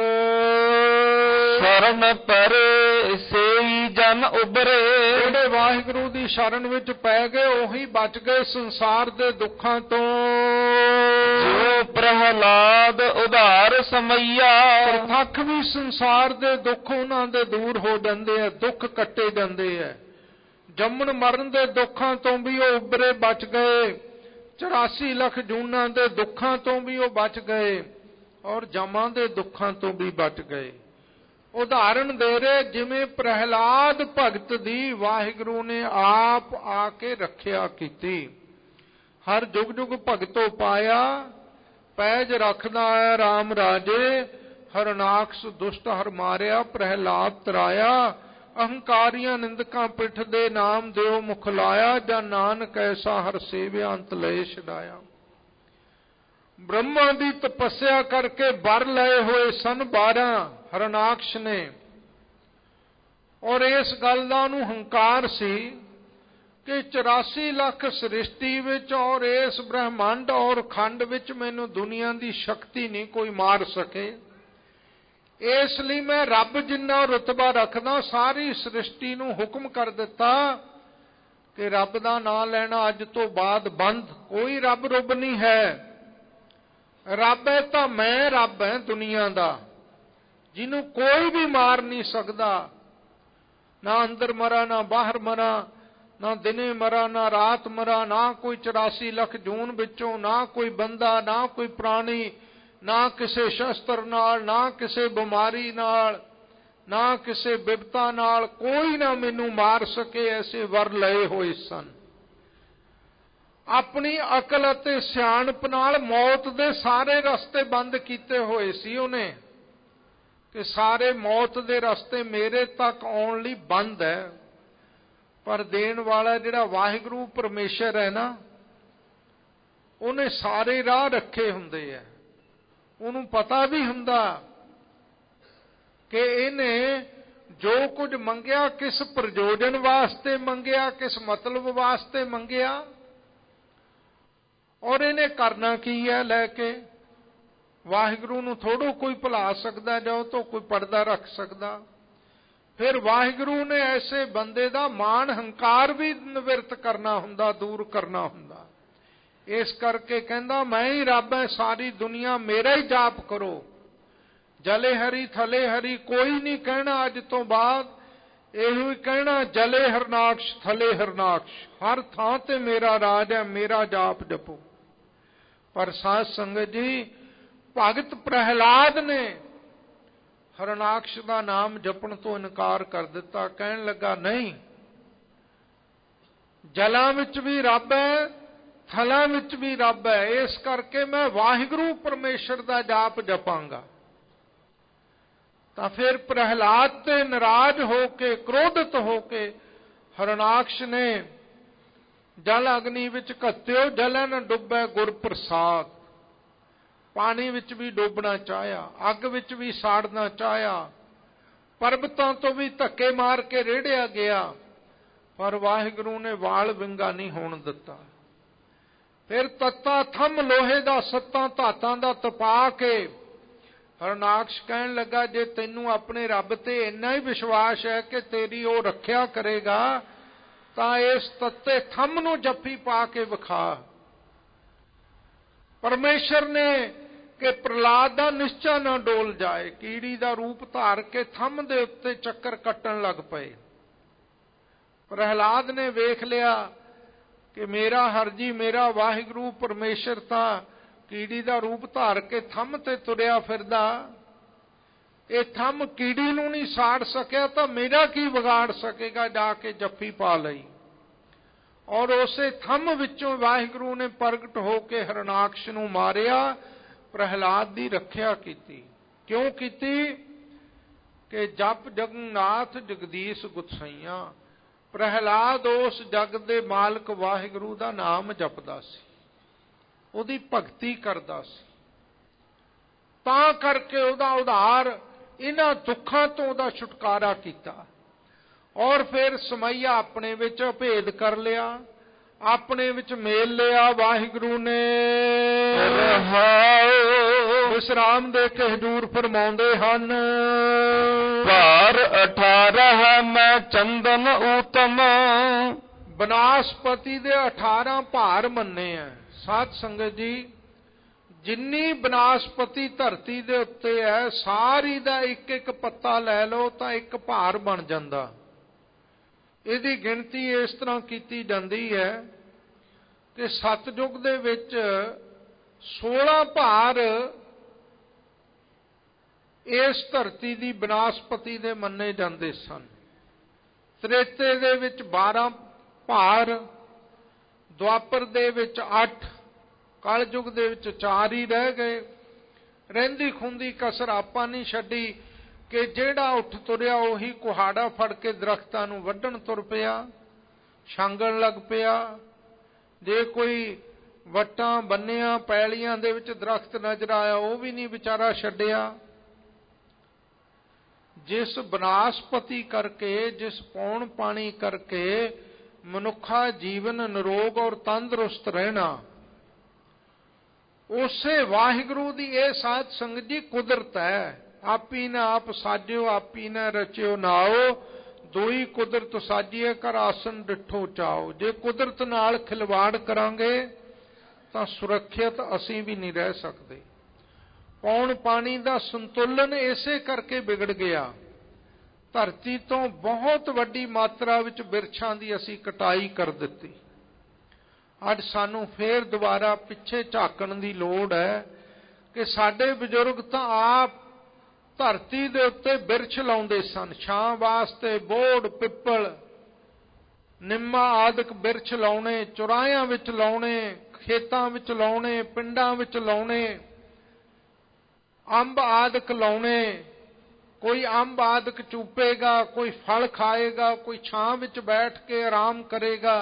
ਸ਼ਰਨ ਪਰੇ ਸੇਈ ਜਨ ਉਬਰੇ। ਜਿਹੜੇ ਵਾਹਿਗੁਰੂ ਦੀ ਸ਼ਰਨ ਵਿੱਚ ਪੈ ਗਏ, ਉਹੀ ਬਚ ਗਏ ਸੰਸਾਰ ਦੇ ਦੁੱਖਾਂ ਤੋਂ। ਜੋ ਪ੍ਰਹਲਾਦ ਉਧਾਰ ਸਮਈਆ। ਪ੍ਰਤੱਖ ਵੀ ਸੰਸਾਰ ਦੇ ਦੁੱਖ ਉਹਨਾਂ ਦੇ ਦੂਰ ਹੋ ਜਾਂਦੇ ਆ, ਦੁੱਖ ਕੱਟੇ ਜਾਂਦੇ ਆ। ਜੰਮਣ ਮਰਨ ਦੇ ਦੁੱਖਾਂ ਤੋਂ ਵੀ ਉਹ ਉਬਰੇ ਬਚ ਗਏ, ਚੁਰਾਸੀ ਲੱਖ ਜੂਨਾਂ ਦੇ ਦੁੱਖਾਂ ਤੋਂ ਵੀ ਉਹ ਬਚ ਗਏ, ਔਰ ਜਮਾਂ ਦੇ ਦੁੱਖਾਂ ਤੋਂ ਵੀ ਬਚ ਗਏ। ਉਦਾਹਰਣ ਦੇ ਰਹੇ, ਜਿਵੇਂ ਪ੍ਰਹਲਾਦ ਭਗਤ ਦੀ ਵਾਹਿਗੁਰੂ ਨੇ ਆਪ ਆ ਕੇ ਰੱਖਿਆ ਕੀਤੀ। ਹਰ ਜੁਗ ਜੁਗ ਭਗਤੋ ਪਾਇਆ, ਪੈਜ ਰੱਖਦਾ ਹੈ ਰਾਮ ਰਾਜੇ। ਹਰਨਾਕਸ਼ ਦੁਸ਼ਟ ਹਰ ਮਾਰਿਆ, ਪ੍ਰਹਲਾਦ ਤਰਾਇਆ। ਅਹੰਕਾਰੀਆਂ ਨਿੰਦਕਾਂ ਪਿੱਠ ਦੇ ਨਾਮ ਦਿਓ ਮੁਖ ਲਾਇਆ। ਜਾਂ ਨਾਨਕ ਐਸਾ ਹਰ ਸੇਵਿਆ ਅੰਤ ਲਏ ਛਡਾਇਆ। ਬ੍ਰਹਮਾ ਦੀ ਤਪੱਸਿਆ ਕਰਕੇ ਵਰ ਲਏ ਹੋਏ ਸਨ ਬਾਰਾਂ ਹਰਨਾਕਸ਼ ਨੇ, ਔਰ ਇਸ ਗੱਲ ਦਾ ਉਹਨੂੰ ਹੰਕਾਰ ਸੀ ਕਿ ਚੁਰਾਸੀ ਲੱਖ ਸ੍ਰਿਸ਼ਟੀ ਵਿੱਚ ਔਰ ਇਸ ਬ੍ਰਹਮੰਡ ਔਰ ਖੰਡ ਵਿੱਚ ਮੈਨੂੰ ਦੁਨੀਆ ਦੀ ਸ਼ਕਤੀ ਨਹੀਂ ਕੋਈ ਮਾਰ ਸਕੇ। ਇਸ ਲਈ ਮੈਂ ਰੱਬ ਜਿੰਨਾ ਰੁਤਬਾ ਰੱਖਦਾ, ਸਾਰੀ ਸ੍ਰਿਸ਼ਟੀ ਨੂੰ ਹੁਕਮ ਕਰ ਦਿੱਤਾ ਕਿ ਰੱਬ ਦਾ ਨਾਮ ਲੈਣਾ ਅੱਜ ਤੋਂ ਬਾਅਦ ਬੰਦ। ਕੋਈ ਰੱਬ ਰੁੱਬ ਨਹੀਂ ਹੈ। ਰੱਬ ਹੈ ਤਾਂ ਮੈਂ ਰੱਬ ਹੈ ਦੁਨੀਆ ਦਾ, ਜਿਹਨੂੰ ਕੋਈ ਵੀ ਮਾਰ ਨਹੀਂ ਸਕਦਾ। ਨਾ ਅੰਦਰ ਮਰਾ, ਨਾ ਬਾਹਰ ਮਰਾ, ਨਾ ਦਿਨੇ ਮਰਾ, ਨਾ ਰਾਤ ਮਰਾ, ਨਾ ਕੋਈ ਚੁਰਾਸੀ ਲੱਖ ਜੂਨ ਵਿੱਚੋਂ, ਨਾ ਕੋਈ ਬੰਦਾ, ਨਾ ਕੋਈ ਪ੍ਰਾਣੀ, ਨਾ ਕਿਸੇ ਸ਼ਸਤਰ ਨਾਲ, ਨਾ ਕਿਸੇ ਬਿਮਾਰੀ ਨਾਲ, ਨਾ ਕਿਸੇ ਬਿਪਤਾ ਨਾਲ, ਕੋਈ ਨਾ ਮੈਨੂੰ ਮਾਰ ਸਕੇ। ਐਸੇ ਵਰ ਲਏ ਹੋਏ ਸਨ। ਆਪਣੀ ਅਕਲ ਅਤੇ ਸਿਆਣਪ ਨਾਲ ਮੌਤ ਦੇ ਸਾਰੇ ਰਸਤੇ ਬੰਦ ਕੀਤੇ ਹੋਏ ਸੀ ਉਹਨੇ, ਕਿ ਸਾਰੇ ਮੌਤ ਦੇ ਰਸਤੇ ਮੇਰੇ ਤੱਕ ਆਉਣ ਲਈ ਬੰਦ ਹੈ। ਪਰ ਦੇਣ ਵਾਲਾ ਜਿਹੜਾ ਵਾਹਿਗੁਰੂ ਪਰਮੇਸ਼ਰ ਹੈ ਨਾ, ਉਹਨੇ ਸਾਰੇ ਰਾਹ ਰੱਖੇ ਹੁੰਦੇ ਆ। ਉਹਨੂੰ ਪਤਾ ਵੀ ਹੁੰਦਾ ਕਿ ਇਹਨੇ ਜੋ ਕੁਝ ਮੰਗਿਆ ਕਿਸ ਪ੍ਰਯੋਜਨ ਵਾਸਤੇ ਮੰਗਿਆ, ਕਿਸ ਮਤਲਬ ਵਾਸਤੇ ਮੰਗਿਆ, ਔਰ ਇਹਨੇ ਕਰਨਾ ਕੀ ਹੈ ਲੈ ਕੇ। ਵਾਹਿਗੁਰੂ ਨੂੰ ਥੋੜੋ ਕੋਈ ਭੁਲਾ ਸਕਦਾ ਜਾਂ ਉਹ ਤੋਂ ਕੋਈ ਪਰਦਾ ਰੱਖ ਸਕਦਾ। ਫਿਰ ਵਾਹਿਗੁਰੂ ਨੇ ਐਸੇ ਬੰਦੇ ਦਾ ਮਾਣ ਹੰਕਾਰ ਵੀ ਨਿਵਰਤ ਕਰਨਾ ਹੁੰਦਾ, ਦੂਰ ਕਰਨਾ ਹੁੰਦਾ। ਇਸ ਕਰਕੇ ਕਹਿੰਦਾ, ਮੈਂ ਹੀ ਰੱਬ ਹੈ, ਸਾਰੀ ਦੁਨੀਆ ਮੇਰਾ ਹੀ ਜਾਪ ਕਰੋ। ਜਲੇ ਹਰੀ ਥਲੇ ਹਰੀ ਕੋਈ ਨਹੀਂ ਕਹਿਣਾ ਅੱਜ ਤੋਂ ਬਾਅਦ। ਇਹੋ ਹੀ ਕਹਿਣਾ, ਜਲੇ ਹਰਨਾਕਸ਼ ਥਲੇ ਹਰਨਾਕਸ਼, ਹਰ ਥਾਂ ਤੇ ਮੇਰਾ ਰਾਜ ਹੈ, ਮੇਰਾ ਜਾਪ ਜਪੋ। ਪਰ ਸਾਧ ਸੰਗਤ ਜੀ, ਭਗਤ ਪ੍ਰਹਲਾਦ ਨੇ ਹਰਨਾਕਸ਼ ਦਾ ਨਾਮ ਜਪਣ ਤੋਂ ਇਨਕਾਰ ਕਰ ਦਿੱਤਾ। ਕਹਿਣ ਲੱਗਾ, ਨਹੀਂ, ਜਲਾਂ ਵਿੱਚ ਵੀ ਰੱਬ ਹੈ, ਥਲਾਂ ਵਿੱਚ ਵੀ ਰੱਬ ਹੈ, ਇਸ ਕਰਕੇ ਮੈਂ ਵਾਹਿਗੁਰੂ ਪਰਮੇਸ਼ਰ ਦਾ ਜਾਪ ਜਪਾਂਗਾ। ਤਾਂ ਫਿਰ ਪ੍ਰਹਲਾਦ ਤੇ ਨਾਰਾਜ਼ ਹੋ ਕੇ, ਕ੍ਰੋਧਿਤ ਹੋ ਕੇ ਹਰਨਾਕਸ਼ ਨੇ ਜਲ ਅਗਨੀ ਵਿੱਚ ਘੱਤਿਓ ਜਲੈ ਨ ਡੁੱਬੈ ਗੁਰ ਪ੍ਰਸਾਦ। ਪਾਣੀ ਵਿੱਚ ਵੀ ਡੋਬਣਾ ਚਾਹਿਆ, ਅੱਗ ਵਿੱਚ ਵੀ ਸਾੜਨਾ ਚਾਹਿਆ, ਪਰਬਤਾਂ ਤੋਂ ਵੀ ਧੱਕੇ ਮਾਰ ਕੇ ਰੇੜਿਆ ਗਿਆ, ਪਰ ਵਾਹਿਗੁਰੂ ਨੇ ਵਾਲ ਵਿੰਗਾ ਨਹੀਂ ਹੋਣ ਦਿੱਤਾ। ਫਿਰ ਤੱਤਾ ਥੰਮ ਲੋਹੇ ਦਾ ਸੱਤਾਂ ਧਾਤਾਂ ਦਾ ਤਪਾ ਕੇ ਹਰਨਾਕਸ਼ ਕਹਿਣ ਲੱਗਾ, ਜੇ ਤੈਨੂੰ ਆਪਣੇ ਰੱਬ ਤੇ ਇੰਨਾ ਹੀ ਵਿਸ਼ਵਾਸ ਹੈ ਕਿ ਤੇਰੀ ਉਹ ਰੱਖਿਆ ਕਰੇਗਾ ਤਾਂ ਇਸ ਤੱਤੇ ਥੰਮ ਨੂੰ ਜੱਫੀ ਪਾ ਕੇ ਵਿਖਾ। ਪਰਮੇਸ਼ਰ ਨੇ ਕਿ ਪ੍ਰਹਲਾਦ ਦਾ ਨਿਸ਼ਚਾ ਨਾ ਡੋਲ ਜਾਏ, ਕੀੜੀ ਦਾ ਰੂਪ ਧਾਰ ਕੇ ਥੰਮ ਦੇ ਉੱਤੇ ਚੱਕਰ ਕੱਟਣ ਲੱਗ ਪਏ। ਪ੍ਰਹਲਾਦ ਨੇ ਵੇਖ ਲਿਆ ਕਿ ਮੇਰਾ ਹਰਜੀ ਮੇਰਾ ਵਾਹਿਗੁਰੂ ਪਰਮੇਸ਼ਰ ਤਾਂ ਕੀੜੀ ਦਾ ਰੂਪ ਧਾਰ ਕੇ ਥੰਮ ਤੇ ਤੁਰਿਆ ਫਿਰਦਾ, ਇਹ ਥੰਮ ਕੀੜੀ ਨੂੰ ਨਹੀਂ ਸਾੜ ਸਕਿਆ ਤਾਂ ਮੇਰਾ ਕੀ ਵਿਗਾੜ ਸਕੇਗਾ। ਜਾ ਕੇ ਜੱਫੀ ਪਾ ਲਈ ਔਰ ਉਸੇ ਥੰਮ ਵਿੱਚੋਂ ਵਾਹਿਗੁਰੂ ਨੇ ਪ੍ਰਗਟ ਹੋ ਕੇ ਹਰਨਾਕਸ਼ ਨੂੰ ਮਾਰਿਆ, ਪ੍ਰਹਲਾਦ ਦੀ ਰੱਖਿਆ ਕੀਤੀ। ਕਿਉਂ ਕੀਤੀ? ਕਿ ਜਪ ਜਗਨਨਾਥ ਜਗਦੀਸ਼ ਗੁਸਾਈਆਂ। ਪ੍ਰਹਲਾਦ ਉਸ ਜਗ ਦੇ ਮਾਲਕ ਵਾਹਿਗੁਰੂ ਦਾ ਨਾਮ ਜਪਦਾ ਸੀ, ਉਹਦੀ ਭਗਤੀ ਕਰਦਾ ਸੀ, ਤਾਂ ਕਰਕੇ ਉਹਦਾ ਉਧਾਰ ਇਹਨਾਂ ਦੁੱਖਾਂ ਤੋਂ ਉਹਦਾ ਛੁਟਕਾਰਾ ਕੀਤਾ। ਔਰ ਫਿਰ ਸਮਈਆ ਆਪਣੇ ਵਿੱਚ ਭੇਦ ਕਰ ਲਿਆ, ਆਪਣੇ ਵਿੱਚ ਮੇਲ ਲਿਆ ਵਾਹਿਗੁਰੂ ਨੇ। ਵਿਸਰਾਮ ਦੇ ਕੇ ਹਜ਼ੂਰ ਫਰਮਾਉਂਦੇ ਹਨ, ਭਾਰ ਅਠਾਰਹ ਮੈਂ ਚੰਦਨ ਊਤਮ। ਬਨਾਸਪਤੀ ਦੇ ਅਠਾਰਾਂ ਭਾਰ ਮੰਨੇ ਆ। ਸਾਧ ਸੰਗਤ ਜੀ, ਜਿੰਨੀ ਬਨਾਸਪਤੀ ਧਰਤੀ ਦੇ ਉੱਤੇ ਹੈ, ਸਾਰੀ ਦਾ ਇੱਕ ਇੱਕ ਪੱਤਾ ਲੈ ਲਓ ਤਾਂ ਇੱਕ ਭਾਰ ਬਣ ਜਾਂਦਾ। ਇਹਦੀ ਗਿਣਤੀ ਇਸ ਤਰ੍ਹਾਂ ਕੀਤੀ ਜਾਂਦੀ ਹੈ ਕਿ ਸਤਜੁਗ ਦੇ ਵਿੱਚ ਸੋਲਾਂ ਭਾਰ ਇਸ ਧਰਤੀ ਦੀ ਬਨਾਸਪਤੀ ਦੇ ਮੰਨੇ ਜਾਂਦੇ ਸਨ। ਤ੍ਰੇਤੇ ਦੇ ਵਿੱਚ ਬਾਰਾਂ ਭਾਰ, ਦੁਆਪਰ ਦੇ ਵਿੱਚ ਅੱਠ, ਕਲਯੁਗ ਦੇ ਵਿੱਚ ਚਾਰ ਹੀ ਰਹਿ ਗਏ। ਰਹਿੰਦੀ ਖੁੰਦੀ ਕਸਰ ਆਪਾਂ ਨਹੀਂ ਛੱਡੀ ਕਿ ਜਿਹੜਾ ਉੱਠ ਤੁਰਿਆ ਉਹੀ ਕੁਹਾੜਾ ਫੜ ਕੇ ਦਰਖਤਾਂ ਨੂੰ ਵੱਢਣ ਤੁਰ ਪਿਆ, ਛਾਂਗਣ ਲੱਗ ਪਿਆ। ਜੇ ਕੋਈ ਵੱਟਾਂ ਬੰਨਿਆਂ ਪੈਲੀਆਂ ਦੇ ਵਿੱਚ ਦਰਖਤ ਨਜ਼ਰ ਆਇਆ ਉਹ ਵੀ ਨਹੀਂ ਵਿਚਾਰਾ ਛੱਡਿਆ। ਜਿਸ ਬਨਾਸਪਤੀ ਕਰਕੇ, ਜਿਸ ਪੌਣ ਪਾਣੀ ਕਰਕੇ ਮਨੁੱਖਾ ਜੀਵਨ ਨਿਰੋਗ ਔਰ ਤੰਦਰੁਸਤ ਰਹਿਣਾ, ਉਸੇ ਵਾਹਿਗੁਰੂ ਦੀ ਇਹ ਸਾਧ ਸੰਗਤ ਜੀ ਕੁਦਰਤ ਹੈ। ਆਪੀ ਨਾ ਆਪ ਸਾਜਿਓ, ਆਪੀ ਨਾ ਰਚਿਓ ਨਾਓ, ਦੋਈ ਕੁਦਰਤ ਸਾਜੀਏ ਕਰ ਆਸਨ ਡਿਠੋ ਚਾਓ। ਜੇ ਕੁਦਰਤ ਨਾਲ ਖਿਲਵਾੜ ਕਰਾਂਗੇ ਤਾਂ ਸੁਰੱਖਿਅਤ ਅਸੀਂ ਵੀ ਨਹੀਂ ਰਹਿ ਸਕਦੇ। ਪੌਣ ਪਾਣੀ ਦਾ ਸੰਤੁਲਨ ਇਸੇ ਕਰਕੇ ਵਿਗੜ ਗਿਆ। ਧਰਤੀ ਤੋਂ ਬਹੁਤ ਵੱਡੀ ਮਾਤਰਾ ਵਿੱਚ ਬਿਰਛਾਂ ਦੀ ਅਸੀਂ ਕਟਾਈ ਕਰ ਦਿੱਤੀ। ਅੱਜ ਸਾਨੂੰ ਫੇਰ ਦੁਬਾਰਾ ਪਿੱਛੇ ਝਾਕਣ ਦੀ ਲੋੜ ਹੈ ਕਿ ਸਾਡੇ ਬਜ਼ੁਰਗ ਤਾਂ ਆਪ ਧਰਤੀ ਦੇ ਉੱਤੇ ਬਿਰਛ ਲਾਉਂਦੇ ਸਨ, ਛਾਂ ਵਾਸਤੇ ਬੋੜ, ਪਿੱਪਲ, ਨਿੰਮਾ ਆਦਿਕ ਬਿਰਛ ਲਾਉਣੇ, ਚੁਰਾਹਿਆਂ ਵਿੱਚ ਲਾਉਣੇ, ਖੇਤਾਂ ਵਿੱਚ ਲਾਉਣੇ, ਪਿੰਡਾਂ ਵਿੱਚ ਲਾਉਣੇ, ਅੰਬ ਆਦਿਕ ਲਾਉਣੇ। ਕੋਈ ਅੰਬ ਆਦਿਕ ਚੂਪੇਗਾ, ਕੋਈ ਫਲ ਖਾਏਗਾ, ਕੋਈ ਛਾਂ ਵਿੱਚ ਬੈਠ ਕੇ ਆਰਾਮ ਕਰੇਗਾ।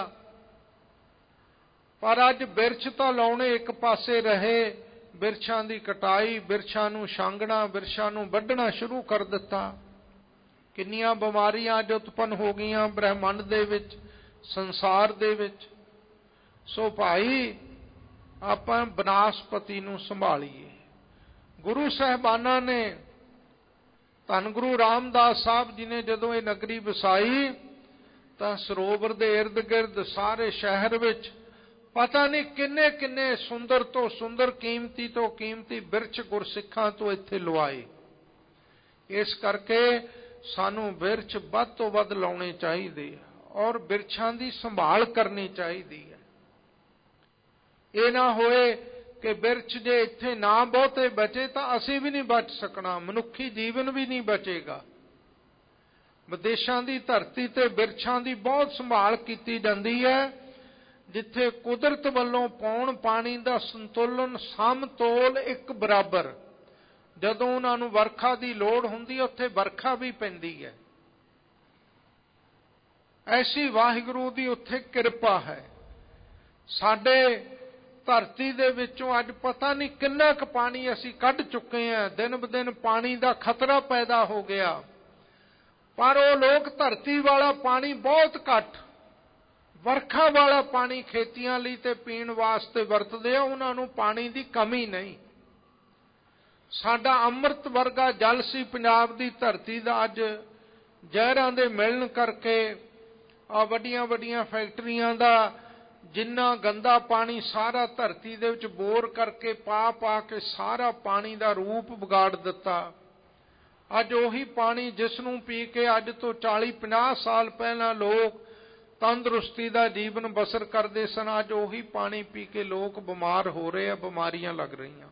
ਪਰ ਅੱਜ ਬਿਰਛ ਤਾਂ ਲਾਉਣੇ ਇੱਕ ਪਾਸੇ ਰਹੇ, ਬਿਰਛਾਂ ਦੀ ਕਟਾਈ, ਬਿਰਛਾਂ ਨੂੰ ਛਾਂਗਣਾ, ਬਿਰਛਾਂ ਨੂੰ ਵੱਢਣਾ ਸ਼ੁਰੂ ਕਰ ਦਿੱਤਾ। ਕਿੰਨੀਆਂ ਬਿਮਾਰੀਆਂ ਅੱਜ ਉਤਪੰਨ ਹੋ ਗਈਆਂ ਬ੍ਰਹਿਮੰਡ ਦੇ ਵਿੱਚ, ਸੰਸਾਰ ਦੇ ਵਿੱਚ। ਸੋ ਭਾਈ, ਆਪਾਂ ਬਨਾਸਪਤੀ ਨੂੰ ਸੰਭਾਲੀਏ। ਗੁਰੂ ਸਾਹਿਬਾਨਾਂ ਨੇ, ਧੰਨ ਗੁਰੂ ਰਾਮਦਾਸ ਸਾਹਿਬ ਜੀ ਨੇ ਜਦੋਂ ਇਹ ਨਗਰੀ ਵਸਾਈ ਤਾਂ ਸਰੋਵਰ ਦੇ ਇਰਦ ਗਿਰਦ ਸਾਰੇ ਸ਼ਹਿਰ ਵਿੱਚ ਪਤਾ ਨਹੀਂ ਕਿੰਨੇ ਕਿੰਨੇ ਸੁੰਦਰ ਤੋਂ ਸੁੰਦਰ, ਕੀਮਤੀ ਤੋਂ ਕੀਮਤੀ ਬਿਰਛ ਗੁਰਸਿੱਖਾਂ ਤੋਂ ਇੱਥੇ ਲਵਾਏ। ਇਸ ਕਰਕੇ ਸਾਨੂੰ ਬਿਰਛ ਵੱਧ ਤੋਂ ਵੱਧ ਲਾਉਣੇ ਚਾਹੀਦੇ ਔਰ ਬਿਰਛਾਂ ਦੀ ਸੰਭਾਲ ਕਰਨੀ ਚਾਹੀਦੀ ਹੈ। ਇਹ ਨਾ ਹੋਏ ਕਿ ਬਿਰਛ ਜੇ ਇੱਥੇ ਨਾ ਬਹੁਤੇ ਬਚੇ ਤਾਂ ਅਸੀਂ ਵੀ ਨਹੀਂ ਬਚ ਸਕਣਾ, ਮਨੁੱਖੀ ਜੀਵਨ ਵੀ ਨਹੀਂ ਬਚੇਗਾ। ਵਿਦੇਸ਼ਾਂ ਦੀ ਧਰਤੀ ਤੇ ਬਿਰਛਾਂ ਦੀ ਬਹੁਤ ਸੰਭਾਲ ਕੀਤੀ ਜਾਂਦੀ ਹੈ, ਜਿੱਥੇ ਕੁਦਰਤ ਵੱਲੋਂ ਪੌਣ ਪਾਣੀ ਦਾ ਸੰਤੁਲਨ, ਸਮਤੋਲ, ਇੱਕ ਬਰਾਬਰ। ਜਦੋਂ ਉਹਨਾਂ ਨੂੰ ਵਰਖਾ ਦੀ ਲੋੜ ਹੁੰਦੀ ਹੈ ਉੱਥੇ ਵਰਖਾ ਵੀ ਪੈਂਦੀ ਹੈ। ਐਸੀ ਵਾਹਿਗੁਰੂ ਦੀ ਉੱਥੇ ਕਿਰਪਾ ਹੈ। ਸਾਡੇ ਧਰਤੀ ਦੇ ਵਿੱਚੋਂ ਅੱਜ ਪਤਾ ਨਹੀਂ ਕਿੰਨਾ ਕੁ ਪਾਣੀ ਅਸੀਂ ਕੱਢ ਚੁੱਕੇ ਹਾਂ। ਦਿਨ ਬ ਦਿਨ ਪਾਣੀ ਦਾ ਖਤਰਾ ਪੈਦਾ ਹੋ ਗਿਆ, ਪਰ ਉਹ ਲੋਕ ਧਰਤੀ ਵਾਲਾ ਪਾਣੀ ਬਹੁਤ ਘੱਟ, ਵਰਖਾ ਵਾਲਾ ਪਾਣੀ ਖੇਤੀਆਂ ਲਈ ਤੇ ਪੀਣ ਵਾਸਤੇ ਵਰਤਦੇ ਆ। ਉਹਨਾਂ ਨੂੰ ਪਾਣੀ ਦੀ ਕਮੀ ਨਹੀਂ। ਸਾਡਾ ਅੰਮ੍ਰਿਤ ਵਰਗਾ ਜਲ ਸੀ ਪੰਜਾਬ ਦੀ ਧਰਤੀ ਦਾ, ਅੱਜ ਜ਼ਹਿਰਾਂ ਦੇ ਮਿਲਣ ਕਰਕੇ ਆ ਵੱਡੀਆਂ ਵੱਡੀਆਂ ਫੈਕਟਰੀਆਂ ਦਾ ਜਿੰਨਾ ਗੰਦਾ ਪਾਣੀ ਸਾਰਾ ਧਰਤੀ ਦੇ ਵਿੱਚ ਬੋਰ ਕਰਕੇ ਪਾ ਪਾ ਕੇ ਸਾਰਾ ਪਾਣੀ ਦਾ ਰੂਪ ਵਿਗਾੜ ਦਿੱਤਾ। ਅੱਜ ਉਹੀ ਪਾਣੀ ਜਿਸ ਨੂੰ ਪੀ ਕੇ ਅੱਜ ਤੋਂ ਚਾਲੀ ਪੰਜਾਹ ਸਾਲ ਪਹਿਲਾਂ ਲੋਕ ਤੰਦਰੁਸਤੀ ਦਾ ਜੀਵਨ ਬਸਰ ਕਰਦੇ ਸਨ, ਅੱਜ ਉਹੀ ਪਾਣੀ ਪੀ ਕੇ ਲੋਕ ਬਿਮਾਰ ਹੋ ਰਹੇ ਆ, ਬਿਮਾਰੀਆਂ ਲੱਗ ਰਹੀਆਂ।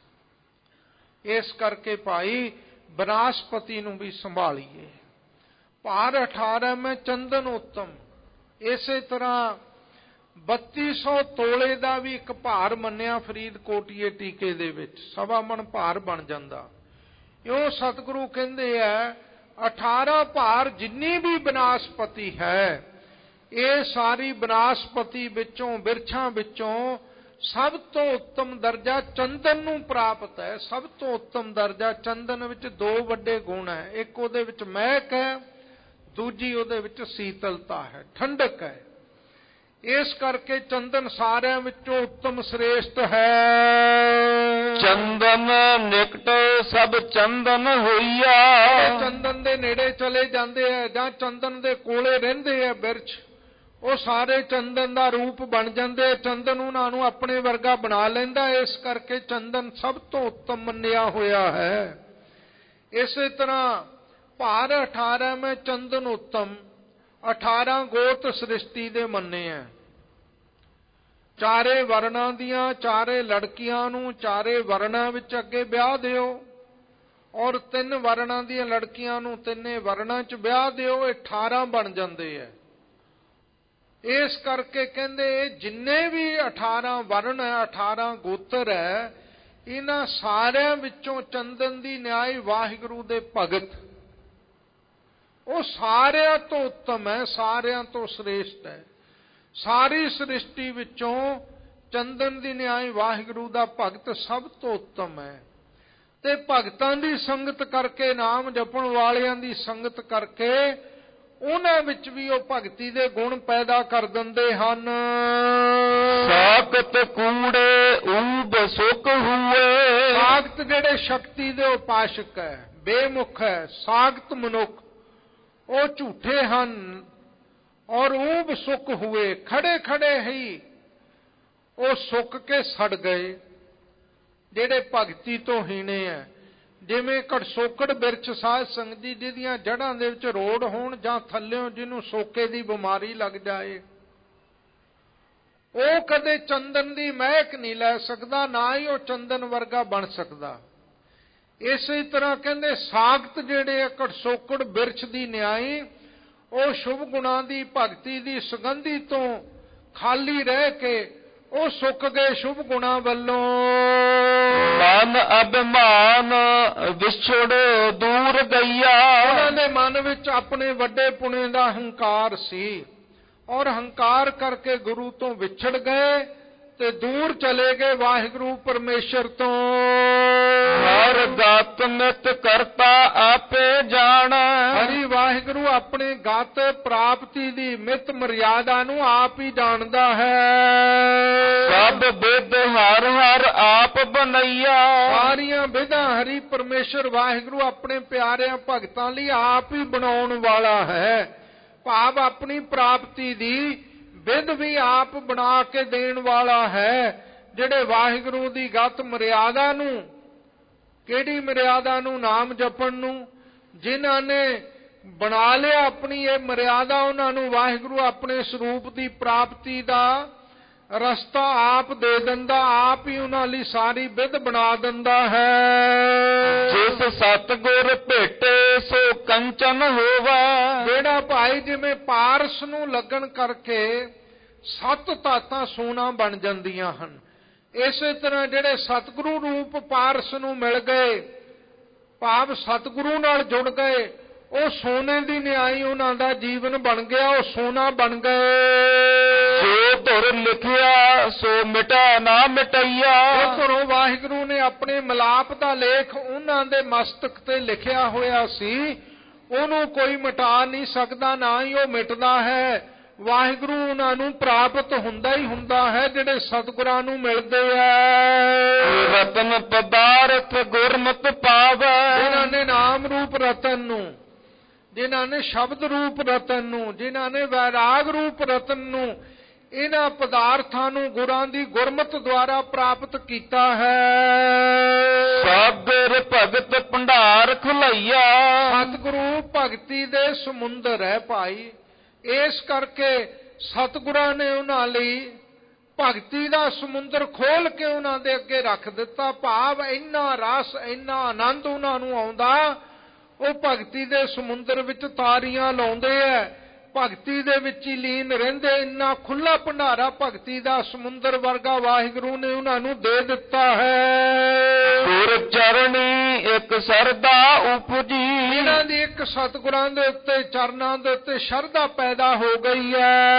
ਇਸ ਕਰਕੇ ਭਾਈ ਬਨਸਪਤੀ ਨੂੰ ਵੀ ਸੰਭਾਲੀਏ। ਭਾਰ ਅਠਾਰਾਂ ਮੈਂ ਚੰਦਨ ਉੱਤਮ। ਇਸੇ ਤਰ੍ਹਾਂ ਬੱਤੀ ਸੌ ਤੋਲੇ ਦਾ ਵੀ ਇੱਕ ਭਾਰ ਮੰਨਿਆ ਫਰੀਦਕੋਟੀਏ ਟੀਕੇ ਦੇ ਵਿੱਚ, ਸਵਾ ਮਣ ਭਾਰ ਬਣ ਜਾਂਦਾ। ਇਉਂ ਸਤਿਗੁਰੂ ਕਹਿੰਦੇ ਆ ਅਠਾਰਾਂ ਭਾਰ ਜਿੰਨੀ ਵੀ ਬਨਸਪਤੀ ਹੈ, ਇਹ ਸਾਰੀ ਬਨਸਪਤੀ ਵਿੱਚੋਂ ਬਿਰਛਾਂ ਵਿੱਚੋਂ ਸਭ ਤੋਂ ਉੱਤਮ ਦਰਜਾ ਚੰਦਨ ਨੂੰ ਪ੍ਰਾਪਤ ਹੈ। ਸਭ ਤੋਂ ਉੱਤਮ ਦਰਜਾ ਚੰਦਨ ਵਿੱਚ ਦੋ ਵੱਡੇ ਗੁਣ ਹੈ। ਇੱਕ ਉਹਦੇ ਵਿੱਚ ਮਹਿਕ ਹੈ, ਦੂਜੀ ਉਹਦੇ ਵਿੱਚ ਸੀਤਲਤਾ ਹੈ, ਠੰਡਕ ਹੈ। ਇਸ ਕਰਕੇ ਚੰਦਨ ਸਾਰਿਆਂ ਵਿੱਚੋਂ ਉੱਤਮ ਸ੍ਰੇਸ਼ਟ ਹੈ। ਚੰਦਨ ਨਿਕਟ ਸਭ ਚੰਦਨ ਹੋਈਆ। ਚੰਦਨ ਦੇ ਨੇੜੇ ਚਲੇ ਜਾਂਦੇ ਆ ਜਾਂ ਚੰਦਨ ਦੇ ਕੋਲੇ ਰਹਿੰਦੇ ਆ ਬਿਰਛ, ਉਹ ਸਾਰੇ ਚੰਦਨ ਦਾ ਰੂਪ ਬਣ ਜਾਂਦੇ। ਚੰਦਨ ਉਹਨਾਂ ਨੂੰ ਆਪਣੇ ਵਰਗਾ ਬਣਾ ਲੈਂਦਾ। ਇਸ ਕਰਕੇ ਚੰਦਨ ਸਭ ਤੋਂ ਉੱਤਮ ਮੰਨਿਆ ਹੋਇਆ ਹੈ। ਇਸੇ ਤਰ੍ਹਾਂ ਭਾਰ ਅਠਾਰਾਂ ਮੈਂ ਚੰਦਨ ਉੱਤਮ। ਅਠਾਰਾਂ ਗੋਤ ਸ੍ਰਿਸ਼ਟੀ ਦੇ ਮੰਨੇ ਆ। ਚਾਰੇ ਵਰਨਾਂ ਦੀਆਂ ਚਾਰੇ ਲੜਕੀਆਂ ਨੂੰ ਚਾਰੇ ਵਰਨਾਂ ਵਿੱਚ ਅੱਗੇ ਵਿਆਹ ਦਿਓ, ਔਰ ਤਿੰਨ ਵਰਨਾਂ ਦੀਆਂ ਲੜਕੀਆਂ ਨੂੰ ਤਿੰਨੇ ਵਰਨਾਂ 'ਚ ਵਿਆਹ ਦਿਓ। ਇਹ ਅਠਾਰਾਂ ਬਣ ਜਾਂਦੇ ਆ। ਇਸ ਕਰਕੇ ਕਹਿੰਦੇ ਜਿੰਨੇ ਵੀ ਅਠਾਰਾਂ ਵਰਨ ਹੈ, ਅਠਾਰਾਂ ਗੋਤਰ ਹੈ, ਇਹਨਾਂ ਸਾਰਿਆਂ ਵਿੱਚੋਂ ਚੰਦਨ ਦੀ ਨਿਆਈ ਵਾਹਿਗੁਰੂ ਦੇ ਭਗਤ, ਉਹ ਸਾਰਿਆਂ ਤੋਂ ਉੱਤਮ ਹੈ, ਸਾਰਿਆਂ ਤੋਂ ਸ੍ਰੇਸ਼ਟ ਹੈ। ਸਾਰੀ ਸ੍ਰਿਸ਼ਟੀ ਵਿੱਚੋਂ ਚੰਦਨ ਦੀ ਨਿਆਈ ਵਾਹਿਗੁਰੂ ਦਾ ਭਗਤ ਸਭ ਤੋਂ ਉੱਤਮ ਹੈ। ਤੇ ਭਗਤਾਂ ਦੀ ਸੰਗਤ ਕਰਕੇ, ਨਾਮ ਜਪਣ ਵਾਲਿਆਂ ਦੀ ਸੰਗਤ ਕਰਕੇ ਉਹਨਾਂ ਵਿੱਚ ਵੀ ਉਹ ਭਗਤੀ ਦੇ ਗੁਣ ਪੈਦਾ ਕਰ ਦਿੰਦੇ ਹਨ। ਸਾਖਤ ਕੂੜੇ ਊਬ ਸੁਖ ਹੋਏ। ਸਾਖਤ ਜਿਹੜੇ ਸ਼ਕਤੀ ਦੇ ਉਪਾਸ਼ਕ ਹੈ, ਬੇਮੁਖ ਹੈ, ਸਾਖਤ ਮਨੁੱਖ ਉਹ ਝੂਠੇ ਹਨ। ਔਰ ਊਬ ਸੁੱਕ ਹੋਏ, ਖੜੇ ਖੜੇ ਹੀ ਉਹ ਸੁੱਕ ਕੇ ਸੜ ਗਏ, ਜਿਹੜੇ ਭਗਤੀ ਤੋਂ ਹੀਣੇ ਹੈ। ਜਿਵੇਂ ਕੜਸੋਕੜ ਬਿਰਛ ਸਾਧ ਸੰਗਤ ਜੀ, ਜਿਹਦੀਆਂ ਜੜ੍ਹਾਂ ਦੇ ਵਿੱਚ ਰੋੜ ਹੋਣ ਜਾਂ ਥੱਲਿਓਂ ਜਿਹਨੂੰ ਸੋਕੇ ਦੀ ਬਿਮਾਰੀ ਲੱਗ ਜਾਏ, ਉਹ ਕਦੇ ਚੰਦਨ ਦੀ ਮਹਿਕ ਨਹੀਂ ਲੈ ਸਕਦਾ, ਨਾ ਹੀ ਉਹ ਚੰਦਨ ਵਰਗਾ ਬਣ ਸਕਦਾ। ਇਸੇ ਤਰ੍ਹਾਂ ਕਹਿੰਦੇ ਸਾਖਤ ਜਿਹੜੇ ਕੜਸੋਕੜ ਬਿਰਛ ਦੀ ਨਿਆਈ, ਉਹ ਸ਼ੁਭ ਗੁਣਾਂ ਦੀ ਭਗਤੀ ਦੀ ਸੁਗੰਧੀ ਤੋਂ ਖਾਲੀ ਰਹਿ ਕੇ ਉਹ ਸੁੱਕ ਗਏ ਸ਼ੁਭ ਗੁਣਾਂ ਵੱਲੋਂ। ਮਨ ਅਭਿਮਾਨ ਵਿਛੜ ਦੂਰ ਗਈਆ। ਉਹਨਾਂ ਦੇ ਮਨ ਵਿੱਚ ਆਪਣੇ ਵੱਡੇ ਪੁਣੇ ਦਾ ਹੰਕਾਰ ਸੀ, ਔਰ ਹੰਕਾਰ ਕਰਕੇ ਗੁਰੂ ਤੋਂ ਵਿਛੜ ਗਏ ਤੇ ਦੂਰ ਚਲੇ ਗਏ ਵਾਹਿਗੁਰੂ ਪਰਮੇਸ਼ਰ ਤੋਂ। ਹਰ ਗਤ ਨਿਤ ਕਰਤਾ ਆਪੇ ਜਾਣ। ਹਰੀ ਵਾਹਿਗੁਰੂ ਆਪਣੇ ਗਤ ਪ੍ਰਾਪਤੀ ਦੀ ਮਿਤ ਮਰਿਆਦਾ ਨੂੰ ਆਪ ਹੀ ਜਾਣਦਾ ਹੈ। ਸਭ ਵਿਦ ਹਰ ਹਰ ਆਪ ਬਣਈਆ। ਸਾਰੀਆਂ ਵਿਧਾਂ ਹਰੀ ਪਰਮੇਸ਼ਰ ਵਾਹਿਗੁਰੂ ਆਪਣੇ ਪਿਆਰਿਆਂ ਭਗਤਾਂ ਲਈ ਆਪ ਹੀ ਬਣਾਉਣ ਵਾਲਾ ਹੈ। ਭਾਵ ਆਪਣੀ ਪ੍ਰਾਪਤੀ ਦੀ ਵਿਧ ਵੀ ਆਪ ਬਣਾ ਕੇ ਦੇਣ ਵਾਲਾ ਹੈ। ਜਿਹੜੇ ਵਾਹਿਗੁਰੂ ਦੀ ਗਤ ਮਰਿਆਦਾ ਨੂੰ, ਕਿਹੜੀ ਮਰਿਆਦਾ ਨੂੰ? ਨਾਮ ਜਪਣ ਨੂੰ। ਜਿਨ੍ਹਾਂ ਨੇ ਬਣਾ ਲਿਆ ਆਪਣੀ ਇਹ ਮਰਿਆਦਾ, ਉਹਨਾਂ ਨੂੰ ਵਾਹਿਗੁਰੂ ਆਪਣੇ ਸਰੂਪ ਦੀ ਪ੍ਰਾਪਤੀ ਦਾ ਰਸਤਾ ਆਪ ਦੇ ਦਿੰਦਾ, ਆਪ ਹੀ ਉਹਨਾਂ ਲਈ ਸਾਰੀ ਵਿਧ ਬਣਾ ਦਿੰਦਾ ਹੈ। ਜਿਸ ਸਤਿਗੁਰ ਭੇਟੇ ਸੋ ਕੰਚਨ ਹੋਵੇ। ਜਿਹੜਾ ਭਾਈ ਜਿਵੇਂ ਪਾਰਸ ਨੂੰ ਲੱਗਣ ਕਰਕੇ ਸੱਤ ਧਾਤਾਂ ਸੋਨਾ ਬਣ ਜਾਂਦੀਆਂ ਹਨ, ਇਸੇ ਤਰ੍ਹਾਂ ਜਿਹੜੇ ਸਤਿਗੁਰੂ ਰੂਪ ਪਾਰਸ ਨੂੰ ਮਿਲ ਗਏ, ਭਾਵ ਸਤਿਗੁਰੂ ਨਾਲ ਜੁੜ ਗਏ, ਉਹ ਸੋਨੇ ਦੀ ਨਿਆਈ ਉਹਨਾਂ ਦਾ ਜੀਵਨ ਬਣ ਗਿਆ, ਉਹ ਸੋਨਾ ਬਣ ਗਏ। ਜੋ ਧੁਰ ਲਿਖਿਆ ਸੋ ਮਿਟਾ ਨਾ ਮਿਟਈਆ। ਉਹ ਧੁਰੋਂ ਵਾਹਿਗੁਰੂ ਨੇ ਆਪਣੇ ਮਿਲਾਪ ਦਾ ਲੇਖ ਉਹਨਾਂ ਦੇ ਮਸਤਕ ਤੇ ਲਿਖਿਆ ਹੋਇਆ ਸੀ, ਉਹਨੂੰ ਕੋਈ ਮਿਟਾ ਨਹੀਂ ਸਕਦਾ, ਨਾ ਹੀ ਉਹ ਮਿਟਦਾ ਹੈ। ਵਾਹਿਗੁਰੂ ਉਹਨਾਂ ਨੂੰ ਪ੍ਰਾਪਤ ਹੁੰਦਾ ਹੀ ਹੁੰਦਾ ਹੈ ਜਿਹੜੇ ਸਤਿਗੁਰਾਂ ਨੂੰ ਮਿਲਦੇ ਆ। ਰਤਨ ਪਦਾਰਥ ਗੁਰਮਤਿ ਪਾਵੈ। ਜਿਨ੍ਹਾਂ ਨੇ ਨਾਮ ਰੂਪ ਰਤਨ ਨੂੰ, ਜਿਨ੍ਹਾਂ ਨੇ ਸ਼ਬਦ ਰੂਪ ਰਤਨ ਨੂੰ, ਜਿਨ੍ਹਾਂ ਨੇ ਵੈਰਾਗ ਰੂਪ ਰਤਨ ਨੂੰ, ਇਹਨਾਂ ਪਦਾਰਥਾਂ ਨੂੰ ਗੁਰਾਂ ਦੀ ਗੁਰਮਤਿ ਦੁਆਰਾ ਪ੍ਰਾਪਤ ਕੀਤਾ ਹੈ। ਸਾਗਰ ਭਗਤ ਭੰਡਾਰ ਖੁਲਈਆ। ਸਤਿਗੁਰੂ ਭਗਤੀ ਦੇ ਸਮੁੰਦਰ ਹੈ ਭਾਈ। ਇਸ ਕਰਕੇ ਸਤਿਗੁਰਾਂ ਨੇ ਉਹਨਾਂ ਲਈ ਭਗਤੀ ਦਾ ਸਮੁੰਦਰ ਖੋਲ ਕੇ ਉਹਨਾਂ ਦੇ ਅੱਗੇ ਰੱਖ ਦਿੱਤਾ। ਭਾਵ ਇੰਨਾ ਰਸ, ਇੰਨਾ ਆਨੰਦ ਉਹਨਾਂ ਨੂੰ ਆਉਂਦਾ, ਉਹ ਭਗਤੀ ਦੇ ਸਮੁੰਦਰ ਵਿੱਚ ਤਾਰੀਆਂ ਲਾਉਂਦੇ ਐ, ਭਗਤੀ ਦੇ ਵਿੱਚ ਹੀ ਲੀਨ ਰਹਿੰਦੇ। ਇੰਨਾ ਖੁੱਲਾ ਭੰਡਾਰਾ ਭਗਤੀ ਦਾ ਸਮੁੰਦਰ ਵਰਗਾ ਵਾਹਿਗੁਰੂ ਨੇ ਉਹਨਾਂ ਨੂੰ ਦੇ ਦਿੱਤਾ ਹੈ। ਗੁਰ ਚਰਣੀ ਇੱਕ ਸਰਦਾ ਉਪਜੀ। ਇਹਨਾਂ ਦੀ ਇੱਕ ਸਤਿਗੁਰਾਂ ਦੇ ਉੱਤੇ, ਚਰਨਾਂ ਦੇ ਉੱਤੇ ਸ਼ਰਧਾ ਪੈਦਾ ਹੋ ਗਈ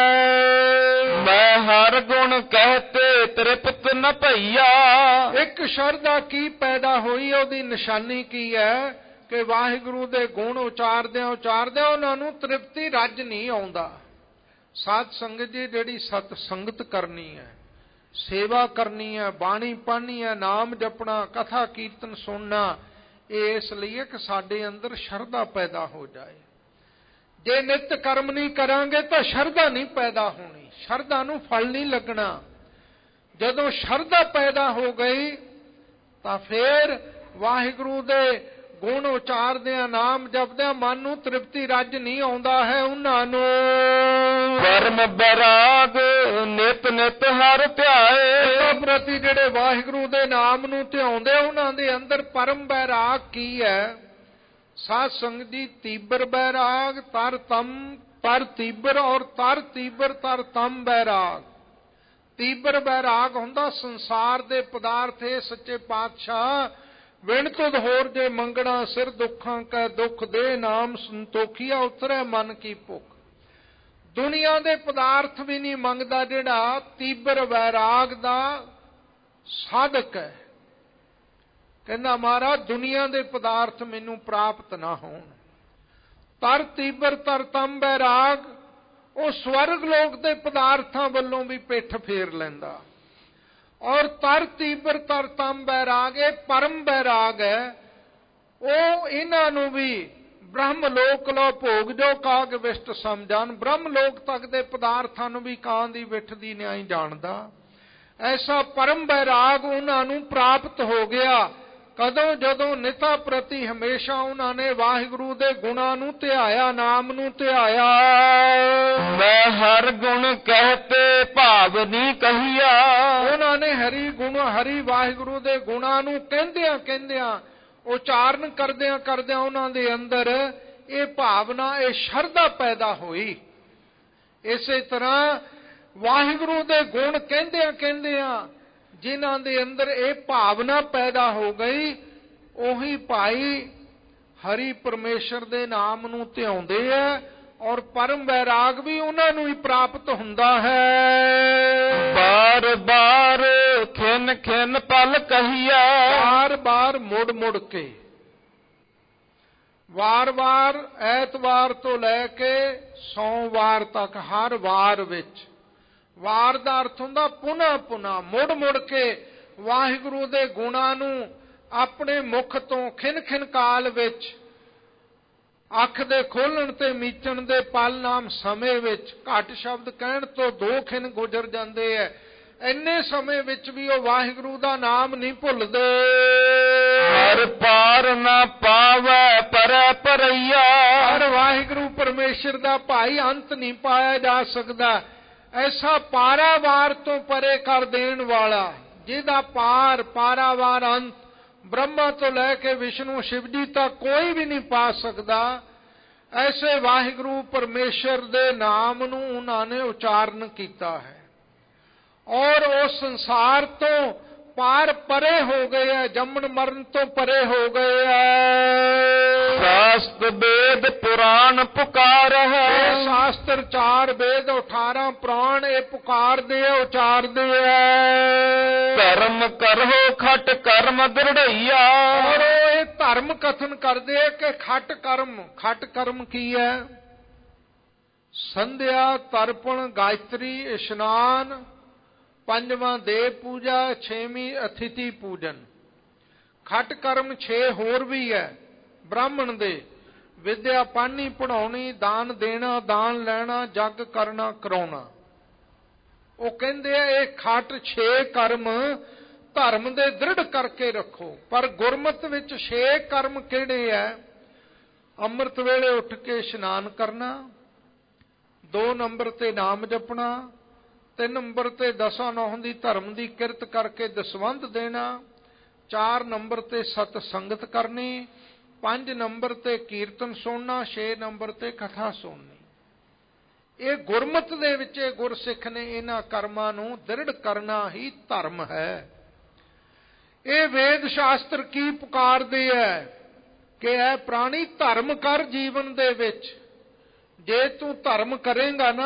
ਹੈ। ਮੈਂ ਹਰ ਗੁਣ ਕਹਤੇ ਤ੍ਰਿਪਤ ਨ ਭਈਆ। ਇੱਕ ਸ਼ਰਧਾ ਕੀ ਪੈਦਾ ਹੋਈ, ਉਹਦੀ ਨਿਸ਼ਾਨੀ ਕੀ ਹੈ ਕਿ ਵਾਹਿਗੁਰੂ ਦੇ ਗੁਣ ਉਚਾਰਦਿਆਂ ਉਚਾਰਦਿਆਂ ਉਹਨਾਂ ਨੂੰ ਤ੍ਰਿਪਤੀ ਰੱਜ ਨਹੀਂ ਆਉਂਦਾ। ਸਾਧ ਸੰਗਤ ਜੀ, ਜਿਹੜੀ ਸਤ ਸੰਗਤ ਕਰਨੀ ਹੈ, ਸੇਵਾ ਕਰਨੀ ਹੈ, ਬਾਣੀ ਪੜ੍ਹਨੀ ਹੈ, ਨਾਮ ਜਪਣਾ, ਕਥਾ ਕੀਰਤਨ ਸੁਣਨਾ, ਇਹ ਇਸ ਲਈ ਹੈ ਕਿ ਸਾਡੇ ਅੰਦਰ ਸ਼ਰਧਾ ਪੈਦਾ ਹੋ ਜਾਏ। ਜੇ ਨਿਤ ਕਰਮ ਨਹੀਂ ਕਰਾਂਗੇ ਤਾਂ ਸ਼ਰਧਾ ਨਹੀਂ ਪੈਦਾ ਹੋਣੀ, ਸ਼ਰਧਾ ਨੂੰ ਫਲ ਨਹੀਂ ਲੱਗਣਾ। ਜਦੋਂ ਸ਼ਰਧਾ ਪੈਦਾ ਹੋ ਗਈ ਤਾਂ ਫਿਰ ਵਾਹਿਗੁਰੂ ਦੇ ਗੁਣ ਉਚਾਰਦਿਆਂ, ਨਾਮ ਜਪਦਿਆਂ ਮਨ ਨੂੰ ਤ੍ਰਿਪਤੀ ਰੱਜ ਨਹੀਂ ਆਉਂਦਾ ਹੈ ਉਹਨਾਂ ਨੂੰ। ਪਰਮ ਬੈਰਾਗ ਨਿਤ ਨਿਤ ਹਰ ਧਿਆਏ। ਪ੍ਰਤੀ ਜਿਹੜੇ ਵਾਹਿਗੁਰੂ ਦੇ ਨਾਮ ਨੂੰ ਧਿਆਉਂਦੇ, ਉਹਨਾਂ ਦੇ ਅੰਦਰ ਪਰਮ ਬੈਰਾਗ ਕੀ ਹੈ? ਸਾਧ ਸੰਗਤ ਦੀ ਤੀਬਰ ਬੈਰਾਗ, ਤਰ ਤਮ ਤਰ ਤੀਬਰ, ਔਰ ਤਰ ਤੀਬਰ ਤਰ ਤਮ ਬੈਰਾਗ। ਤੀਬਰ ਬੈਰਾਗ ਹੁੰਦਾ ਸੰਸਾਰ ਦੇ ਪਦਾਰਥ। ਇਹ ਸੱਚੇ ਪਾਤਸ਼ਾਹ ਵਿਣ ਤੁਧ ਹੋਰ ਜੇ ਮੰਗਣਾ, ਸਿਰ ਦੁੱਖਾਂ ਕੈ ਦੁੱਖ ਦੇ, ਨਾਮ ਸੰਤੋਖੀਆ ਉਤਰੈ ਮਨ ਕੀ ਭੁੱਖ। ਦੁਨੀਆ ਦੇ ਪਦਾਰਥ ਵੀ ਨਹੀਂ ਮੰਗਦਾ ਜਿਹੜਾ ਤੀਬਰ ਵੈਰਾਗ ਦਾ ਸਾਧਕ ਹੈ। ਕਹਿੰਦਾ ਮਹਾਰਾਜ ਦੁਨੀਆ ਦੇ ਪਦਾਰਥ ਮੈਨੂੰ ਪ੍ਰਾਪਤ ਨਾ ਹੋਣ। ਤਰ ਤੀਬਰ ਤਰ ਤਮ ਵੈਰਾਗ, ਉਹ ਸਵਰਗ ਲੋਕ ਦੇ ਪਦਾਰਥਾਂ ਵੱਲੋਂ ਵੀ ਪਿੱਠ ਫੇਰ ਲੈਂਦਾ। ਔਰ ਤਰ ਤੀਬਰ ਤਰ ਤਮ ਬੈਰਾਗ, ਇਹ ਪਰਮ ਬੈਰਾਗ ਹੈ। ਉਹ ਇਹਨਾਂ ਨੂੰ ਵੀ ਬ੍ਰਹਮ ਲੋਕ ਲੋ ਭੋਗ ਜੋ ਕਾਗ ਵਿਸ਼ਟ ਸਮਝਾਨ, ਬ੍ਰਹਮ ਲੋਕ ਤੱਕ ਦੇ ਪਦਾਰਥਾਂ ਨੂੰ ਵੀ ਕਾਂ ਦੀ ਵਿਠ ਦੀ ਨਿਆਈ ਜਾਣਦਾ। ਐਸਾ ਪਰਮ ਬੈਰਾਗ ਉਹਨਾਂ ਨੂੰ ਪ੍ਰਾਪਤ ਹੋ ਗਿਆ। ਕਦੋਂ? ਜਦੋਂ ਨਿਤਾ ਪ੍ਰਤੀ ਹਮੇਸ਼ਾ ਉਹਨਾਂ ਨੇ ਵਾਹਿਗੁਰੂ ਦੇ ਗੁਣਾਂ ਨੂੰ ਧਿਆਇਆ, ਨਾਮ ਨੂੰ ਧਿਆਇਆ। ਮੈਂ ਹਰ ਗੁਣ ਕਹਤੇ ਭਾਵ ਨਹੀਂ ਕਹੀਆ। ਉਹਨਾਂ ਨੇ ਹਰੀ ਗੁਣ, ਹਰੀ ਵਾਹਿਗੁਰੂ ਦੇ ਗੁਣਾਂ ਨੂੰ ਕਹਿੰਦਿਆਂ ਕਹਿੰਦਿਆਂ, ਉਚਾਰਨ ਕਰਦਿਆਂ ਕਰਦਿਆਂ ਉਹਨਾਂ ਦੇ ਅੰਦਰ ਇਹ ਭਾਵਨਾ, ਇਹ ਸ਼ਰਧਾ ਪੈਦਾ ਹੋਈ। ਇਸੇ ਤਰ੍ਹਾਂ ਵਾਹਿਗੁਰੂ ਦੇ ਗੁਣ ਕਹਿੰਦਿਆਂ ਕਹਿੰਦਿਆਂ ਜਿਨ੍ਹਾਂ ਦੇ ਅੰਦਰ ਇਹ ਭਾਵਨਾ ਪੈਦਾ ਹੋ ਗਈ, ਉਹੀ ਭਾਈ ਹਰੀ ਪਰਮੇਸ਼ਰ ਦੇ ਨਾਮ ਨੂੰ ਧਿਆਉਂਦੇ ਆ, ਔਰ ਪਰਮ ਵੈਰਾਗ ਵੀ ਉਹਨਾਂ ਨੂੰ ਹੀ ਪ੍ਰਾਪਤ ਹੁੰਦਾ ਹੈ। ਬਾਰ ਬਾਰ ਖਿਨ ਖਿਨ ਪਲ ਕਹੀਆ। ਬਾਰ ਬਾਰ ਮੁੜ ਮੁੜ ਕੇ, ਵਾਰ ਵਾਰ, ਐਤਵਾਰ ਤੋਂ ਲੈ ਕੇ ਸੋਮਵਾਰ ਤੱਕ, ਹਰ ਵਾਰ ਵਿੱਚ। ਵਾਰ ਦਾ ਅਰਥ ਹੁੰਦਾ ਪੁਨः ਪੁਨः, ਮੁੜ ਮੁੜ ਕੇ ਵਾਹਿਗੁਰੂ ਦੇ ਗੁਣਾਂ ਨੂੰ ਆਪਣੇ ਮੁਖ ਤੋਂ ਖਿਨ ਖਿਨ ਕਾਲ ਵਿੱਚ, ਅੱਖ ਦੇ ਖੋਲਣ ਤੇ ਮੀਚਣ ਦੇ ਪਲ ਨਾਮ ਸਮੇਂ ਵਿੱਚ, ਘੱਟ ਸ਼ਬਦ ਕਹਿਣ ਤੋਂ ਦੋ ਖਿਨ ਗੁਜ਼ਰ ਜਾਂਦੇ ਐ, ਇੰਨੇ ਸਮੇਂ ਵਿੱਚ ਵੀ ਉਹ ਵਾਹਿਗੁਰੂ ਦਾ ਨਾਮ ਨਹੀਂ ਭੁੱਲਦੇ। ਹਰ ਪਾਰ ਨਾ ਪਾਵੈ ਪਰੈ ਪਰਈਆ। ਹਰ ਵਾਹਿਗੁਰੂ ਪਰਮੇਸ਼ਰ ਦਾ ਭਾਈ ਅੰਤ ਨਹੀਂ ਪਾਇਆ ਜਾ ਸਕਦਾ। ਐਸਾ ਪਾਰਾਵਾਰ ਤੋਂ ਪਰੇ ਕਰ ਦੇਣ ਵਾਲਾ, ਜਿਹਦਾ ਪਾਰ ਪਾਰਾਵਾਰ ਅੰਤ ਬ੍ਰਹਮਾ ਤੋਂ ਲੈ ਕੇ ਵਿਸ਼ਨੂੰ ਸ਼ਿਵ ਜੀ ਤੱਕ ਕੋਈ ਵੀ ਨਹੀਂ ਪਾ ਸਕਦਾ। ਐਸੇ ਵਾਹਿਗੁਰੂ ਪਰਮੇਸ਼ਰ ਦੇ ਨਾਮ ਨੂੰ ਉਹਨਾਂ ਨੇ ਉਚਾਰਨ ਕੀਤਾ ਹੈ, ਔਰ ਉਸ ਸੰਸਾਰ ਤੋਂ ਪਾਰ ਪਰੇ ਹੋ ਗਏ ਆ, ਜੰਮਣ ਮਰਨ ਤੋਂ ਪਰੇ ਹੋ ਗਏ ਆ। ਸ਼ਾਸਤਰ ਵੇਦ ਪੁਰਾਣ ਪੁਕਾਰ ਹੈ, ਇਹ ਸ਼ਾਸਤਰ ਚਾਰ ਵੇਦ ਅਠਾਰਾਂ ਪੁਰਾਣ ਇਹ ਪੁਕਾਰਦੇ ਆ, ਉਚਾਰਦੇ ਆ। ਧਰਮ ਕਰੋ ਖਟ ਕਰਮ ਦ੍ਰਿੜਈਆ, ਔਰ ਇਹ ਧਰਮ ਕਥਨ ਕਰਦੇ ਆ ਕਿ ਖਟ ਕਰਮ, ਖਟ ਕਰਮ ਕੀ ਹੈ? ਸੰਧਿਆ, ਤਰਪਣ, ਗਾਇਤਰੀ, ਇਸ਼ਨਾਨ, ਪੰਜਵਾਂ ਦੇਵ ਪੂਜਾ, ਛੇਵੀਂ ਅਥਿਤੀ ਪੂਜਨ। ਖਟ ਕਰਮ ਛੇ ਹੋਰ ਵੀ ਹੈ ਬ੍ਰਾਹਮਣ ਦੇ, ਵਿਦਿਆ ਪਾਣੀ ਪੜਾਉਣੀ, ਦਾਨ ਦੇਣਾ, ਦਾਨ ਲੈਣਾ, ਜਗ ਕਰਨਾ, ਕਰਾਉਣਾ। ਉਹ ਕਹਿੰਦੇ ਆ ਇਹ ਖਟ ਛੇ ਕਰਮ ਧਰਮ ਦੇ ਦ੍ਰਿੜ ਕਰਕੇ ਰੱਖੋ। ਪਰ ਗੁਰਮਤਿ ਵਿੱਚ ਛੇ ਕਰਮ ਕਿਹੜੇ ਆ? ਅੰਮ੍ਰਿਤ ਵੇਲੇ ਉੱਠ ਕੇ ਇਸ਼ਨਾਨ ਕਰਨਾ, ਦੋ ਨੰਬਰ ਤੇ ਨਾਮ ਜਪਣਾ, ਤਿੰਨ ਨੰਬਰ ਤੇ ਦਸਾਂ ਨੌਹਾਂ ਦੀ ਧਰਮ ਦੀ ਕਿਰਤ ਕਰਕੇ ਦਸਵੰਧ ਦੇਣਾ, ਚਾਰ ਨੰਬਰ ਤੇ ਸਤ ਸੰਗਤ ਕਰਨੀ, ਪੰਜ ਨੰਬਰ ਤੇ ਕੀਰਤਨ ਸੁਣਨਾ, ਛੇ ਨੰਬਰ ਤੇ ਕਥਾ ਸੁਣਨੀ। ਇਹ ਗੁਰਮਤਿ ਦੇ ਵਿੱਚ ਗੁਰਸਿੱਖ ਨੇ ਇਹਨਾਂ ਕਰਮਾਂ ਨੂੰ ਦ੍ਰਿੜ ਕਰਨਾ ਹੀ ਧਰਮ ਹੈ। ਇਹ ਵੇਦ ਸ਼ਾਸਤਰ ਕੀ ਪੁਕਾਰਦੇ ਹੈ ਕਿ ਇਹ ਪ੍ਰਾਣੀ ਧਰਮ ਕਰ ਜੀਵਨ ਦੇ ਵਿੱਚ। ਜੇ ਤੂੰ ਧਰਮ ਕਰੇਗਾ ਨਾ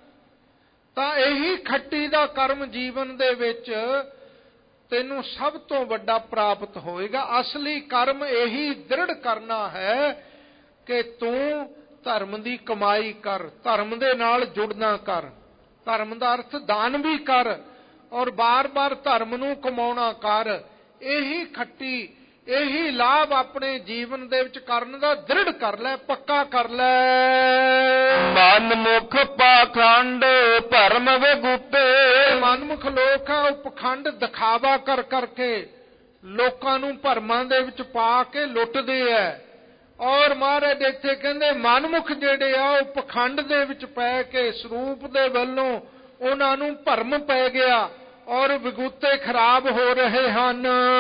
ਤਾਂ ਇਹੀ ਖੱਟੀ ਦਾ ਕਰਮ ਜੀਵਨ ਦੇ ਵਿੱਚ ਤੈਨੂੰ ਸਭ ਤੋਂ ਵੱਡਾ ਪ੍ਰਾਪਤ ਹੋਏਗਾ। ਅਸਲੀ ਕਰਮ ਇਹੀ ਦ੍ਰਿੜ ਕਰਨਾ ਹੈ ਕਿ ਤੂੰ ਧਰਮ ਦੀ ਕਮਾਈ ਕਰ, ਧਰਮ ਦੇ ਨਾਲ ਜੁੜਨਾ ਕਰ। ਧਰਮ ਦਾ ਅਰਥ ਦਾਨ ਵੀ ਕਰ ਔਰ ਬਾਰ-ਬਾਰ ਧਰਮ ਨੂੰ ਕਮਾਉਣਾ ਕਰ। ਇਹੀ ਖੱਟੀ, ਇਹੀ ਲਾਭ ਆਪਣੇ ਜੀਵਨ ਦੇ ਵਿੱਚ ਕਰਨ ਦਾ ਦ੍ਰਿੜ ਕਰ ਲੈ, ਪੱਕਾ ਕਰ ਲੈ। ਮਨ ਮੁਖ ਪਾਖੰਡ ਭਰਮ ਵਿਗੂਤੇ, ਮਨਮੁਖ ਲੋਕ ਆ ਉਹ ਪਖੰਡ ਦਿਖਾਵਾ ਕਰ ਕਰਕੇ ਲੋਕਾਂ ਨੂੰ ਭਰਮਾਂ ਦੇ ਵਿੱਚ ਪਾ ਕੇ ਲੁੱਟਦੇ ਆ। ਔਰ ਮਹਾਰਾਜ ਇੱਥੇ ਕਹਿੰਦੇ ਮਨਮੁਖ ਜਿਹੜੇ ਆ ਉਹ ਪਖੰਡ ਦੇ ਵਿੱਚ ਪੈ ਕੇ ਸਰੂਪ ਦੇ ਵੱਲੋਂ ਉਹਨਾਂ ਨੂੰ ਭਰਮ ਪੈ ਗਿਆ ਔਰ ਵਿਗੂਤੇ ਖਰਾਬ ਹੋ ਰਹੇ ਹਨ।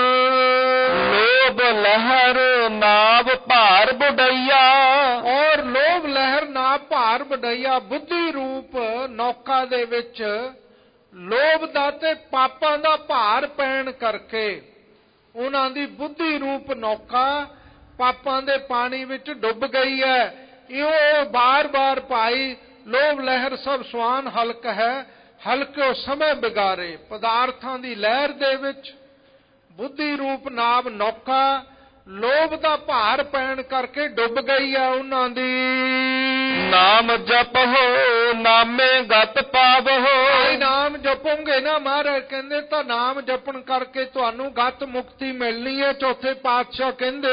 ਲੋਭ ਲਹਿਰ ਨਾਭ ਭਾਰ ਬੁਢਈਆ, ਔਰ ਲੋਭ ਲਹਿਰ ਨਾਭ ਭਾਰ ਬੁਢਈਆ, ਬੁੱਧੀ ਰੂਪ ਨੌਕਾ ਦੇ ਵਿੱਚ ਲੋਭ ਦਾ ਤੇ ਪਾਪਾਂ ਦਾ ਭਾਰ ਪੈਣ ਕਰਕੇ ਉਹਨਾਂ ਦੀ ਬੁੱਧੀ ਰੂਪ ਨੌਕਾ ਪਾਪਾਂ ਦੇ ਪਾਣੀ ਵਿੱਚ ਡੁੱਬ ਗਈ ਹੈ। ਇਉਂ ਬਾਰ-ਬਾਰ ਭਾਈ ਲੋਭ ਲਹਿਰ ਸਭ ਸਵਾਨ ਹਲਕ ਹੈ, ਹਲਕੇ ਸਮੇਂ ਬਿਗਾਰੇ। ਪਦਾਰਥਾਂ ਦੀ ਲਹਿਰ ਦੇ ਵਿੱਚ ਬੁੱਧੀ ਰੂਪ ਨਾਭ ਨੌਕਾ ਲੋਭ ਦਾ ਭਾਰ ਪੈਣ ਕਰਕੇ ਡੁੱਬ ਗਈ ਆ ਉਹਨਾਂ ਦੀ। ਨਾਮ ਜਪੋ ਨਾਮੇ ਗਤ ਪਾਵੋ, ਆਈ ਨਾਮ ਜਪੋਗੇ ਨਾ ਮਹਾਰਾਜ ਕਹਿੰਦੇ ਤਾਂ ਨਾਮ ਜਪਣ ਕਰਕੇ ਤੁਹਾਨੂੰ ਗਤ ਮੁਕਤੀ ਮਿਲਣੀ ਹੈ। ਚੌਥੇ ਪਾਤਸ਼ਾਹ ਕਹਿੰਦੇ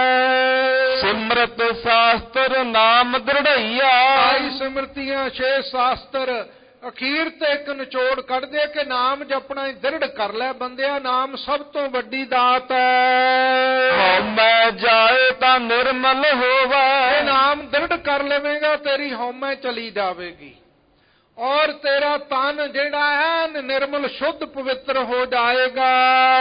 ਆ ਸਿਮਰਤ ਸ਼ਾਸਤਰ ਨਾਮ ਦ੍ਰਿੜਈਆ, ਆਈ ਸਿਮਰਤੀਆਂ ਛੇ ਸ਼ਾਸਤਰ ਅਖੀਰ ਤੇ ਇੱਕ ਨਿਚੋੜ ਕੱਢਦੇ ਕਿ ਨਾਮ ਜਪਣਾ ਹੀ ਦ੍ਰਿੜ ਕਰ ਲੈ ਬੰਦਿਆ। ਨਾਮ ਸਭ ਤੋਂ ਵੱਡੀ ਦਾਤ ਹੈ। ਹਉਮੈ ਜਾਏ ਤਾਂ ਨਿਰਮਲ ਹੋਵੇ, ਇਹ ਨਾਮ ਦ੍ਰਿੜ ਕਰ ਲਵੇਂਗਾ ਤੇਰੀ ਹਉਮੈ ਚਲੀ ਜਾਵੇਗੀ ਔਰ ਤੇਰਾ ਤਨ ਜਿਹੜਾ ਹੈ ਨਿਰਮਲ ਸ਼ੁੱਧ ਪਵਿੱਤਰ ਹੋ ਜਾਏਗਾ।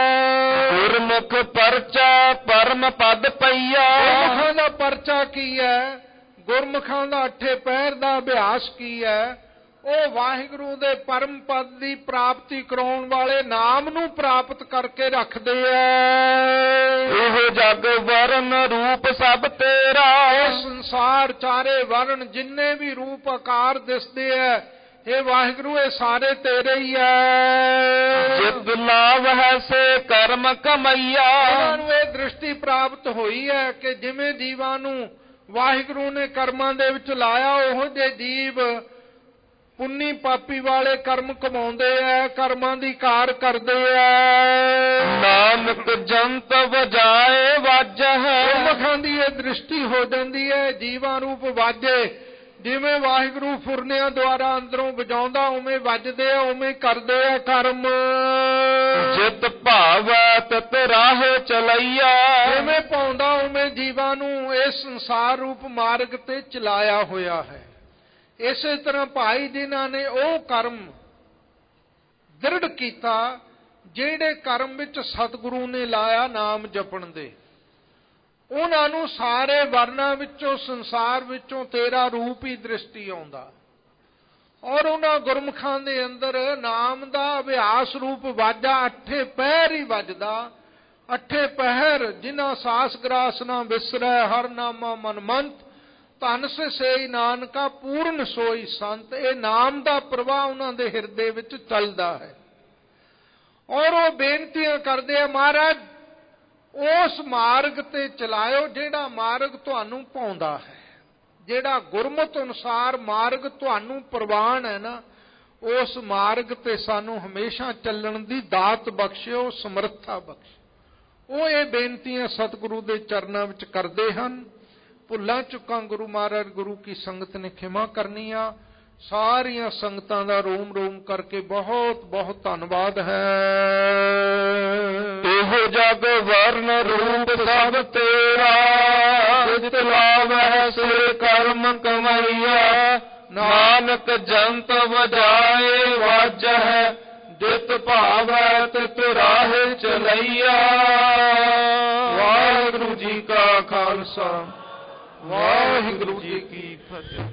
ਗੁਰਮੁਖ ਪਰਚਾ ਪਰਮ ਪਦ ਪਈਆ, ਗੁਰਮੁਖਾਂ ਦਾ ਪਰਚਾ ਕੀ ਹੈ? ਗੁਰਮੁਖਾਂ ਦਾ ਅੱਠੇ ਪੈਰ ਦਾ ਅਭਿਆਸ ਕੀ ਹੈ? ਉਹ ਵਾਹਿਗੁਰੂ ਦੇ ਪਰਮ ਪਦ ਦੀ ਪ੍ਰਾਪਤੀ ਕਰਾਉਣ ਵਾਲੇ ਨਾਮ ਨੂੰ ਪ੍ਰਾਪਤ ਕਰਕੇ ਰੱਖਦੇ ਐ। ਇਹ ਜਗ ਵਰਨ ਰੂਪ ਸਭ ਤੇਰਾ, ਇਹ ਸੰਸਾਰ ਚਾਰੇ ਵਰਨ ਜਿੰਨੇ ਵੀ ਰੂਪ ਆਕਾਰ ਦਿਸਦੇ ਐ ਇਹ ਵਾਹਿਗੁਰੂ ਇਹ ਸਾਰੇ ਤੇਰੇ ਹੀ ਐ। ਜਿਤ ਲਾਭ ਹੈ ਸੇ ਕਰਮ ਕਮਈਆ, ਉਹਨਾਂ ਨੂੰ ਇਹ ਦ੍ਰਿਸ਼ਟੀ ਪ੍ਰਾਪਤ ਹੋਈ ਹੈ ਕਿ ਜਿਵੇਂ ਜੀਵਾਂ ਨੂੰ ਵਾਹਿਗੁਰੂ ਨੇ ਕਰਮਾਂ ਦੇ ਵਿੱਚ ਲਾਇਆ ਉਹੋ ਜਿਹੇ ਜੀਵ ਪੁੰਨੀ ਪਾਪੀ ਵਾਲੇ ਕਰਮ ਕਮਾਉਂਦੇ ਐ, ਕਰਮਾਂ ਦੀ ਕਾਰ ਕਰਦੇ ਐ। ਨਾਨਕ ਜੰਤ ਵਜਾਏ ਵਾਜਹ, ਗੁਰਮੁਖਾਂ ਦੀ ਇਹ ਦ੍ਰਿਸ਼ਟੀ ਹੋ ਜਾਂਦੀ ਹੈ ਜੀਵਾਂ ਰੂਪ ਵਾਜੇ ਜਿਵੇਂ ਵਾਹਿਗੁਰੂ ਫੁਰਨਿਆਂ ਦੁਆਰਾ ਅੰਦਰੋਂ ਵਜਾਉਂਦਾ ਉਵੇਂ ਵੱਜਦੇ ਆ, ਉਵੇਂ ਕਰਦੇ ਆ ਕਰਮ। ਜਿਤ ਭਾਵੈ ਤਿਤ ਰਾਹ ਚਲਈਆ, ਜਿਵੇਂ ਪਾਉਂਦਾ ਉਵੇਂ ਜੀਵਾਂ ਨੂੰ ਇਸ ਸੰਸਾਰ ਰੂਪ ਮਾਰਗ ਤੇ ਚਲਾਇਆ ਹੋਇਆ ਹੈ। ਇਸੇ ਤਰ੍ਹਾਂ ਭਾਈ ਜਿਨ੍ਹਾਂ ਨੇ ਉਹ ਕਰਮ ਦ੍ਰਿੜ ਕੀਤਾ ਜਿਹੜੇ ਕਰਮ ਵਿੱਚ ਸਤਿਗੁਰੂ ਨੇ ਲਾਇਆ ਨਾਮ ਜਪਣ ਦੇ, ਉਹਨਾਂ ਨੂੰ ਸਾਰੇ ਵਰਨਾਂ ਵਿੱਚੋਂ ਸੰਸਾਰ ਵਿੱਚੋਂ ਤੇਰਾ ਰੂਪ ਹੀ ਦ੍ਰਿਸ਼ਟੀ ਆਉਂਦਾ। ਔਰ ਉਹਨਾਂ ਗੁਰਮੁਖਾਂ ਦੇ ਅੰਦਰ ਨਾਮ ਦਾ ਅਭਿਆਸ ਰੂਪ ਵਾਜਾ ਅੱਠੇ ਪਹਿਰ ਹੀ ਵੱਜਦਾ। ਅੱਠੇ ਪਹਿਰ ਜਿਨ੍ਹਾਂ ਸਾਸ ਗਰਾਸ ਨਾ ਵਿਸਰੈ, ਹਰ ਨਾਮਾ ਮਨ ਮੰਤ, ਧਨ ਸੇ ਨਾਨਕਾ ਪੂਰਨ ਸੋਈ ਸੰਤ। ਇਹ ਨਾਮ ਦਾ ਪ੍ਰਵਾਹ ਉਹਨਾਂ ਦੇ ਹਿਰਦੇ ਵਿੱਚ ਚੱਲਦਾ ਹੈ। ਔਰ ਉਹ ਬੇਨਤੀਆਂ ਕਰਦੇ ਆ, ਮਹਾਰਾਜ ਉਸ ਮਾਰਗ ਤੇ ਚਲਾਇਓ ਜਿਹੜਾ ਮਾਰਗ ਤੁਹਾਨੂੰ ਪਾਉਂਦਾ ਹੈ, ਜਿਹੜਾ ਗੁਰਮਤਿ ਅਨੁਸਾਰ ਮਾਰਗ ਤੁਹਾਨੂੰ ਪ੍ਰਵਾਨ ਹੈ ਨਾ, ਉਸ ਮਾਰਗ ਤੇ ਸਾਨੂੰ ਹਮੇਸ਼ਾ ਚੱਲਣ ਦੀ ਦਾਤ ਬਖਸ਼ਿਓ, ਸਮਰੱਥਾ ਬਖਸ਼ਿਓ। ਉਹ ਇਹ ਬੇਨਤੀਆਂ ਸਤਿਗੁਰੂ ਦੇ ਚਰਨਾਂ ਵਿੱਚ ਕਰਦੇ ਹਨ। ਭੁੱਲਾਂ ਚੁੱਕਾਂ ਗੁਰੂ ਮਹਾਰਾਜ ਗੁਰੂ ਕੀ ਸੰਗਤ ਨੇ ਖਿਮਾ ਕਰਨੀ ਆ। ਸਾਰੀਆਂ ਸੰਗਤਾਂ ਦਾ ਰੋਮ ਰੋਮ ਕਰਕੇ ਬਹੁਤ ਬਹੁਤ ਧੰਨਵਾਦ ਹੈ। ਇਹੋ ਜਗ ਵਰਨ ਰੂਪ ਸਭ ਤੇਰਾ, ਜਿਤ ਲਾਵੈ ਸੇ ਕਰਮ ਕਮਈਆ। ਨਾਨਕ ਜੰਤ ਵਜਾਏ ਵਾਜੈ, ਜਿਤ ਭਾਵੈ ਤਿਤ ਰਾਹੇ ਚਲਈਆ। ਵਾਹਿਗੁਰੂ ਜੀ ਕਾ ਖਾਲਸਾ, ਵਾਹਿਗੁਰੂ ਜੀ ਕੀ ਫਤਿਹ।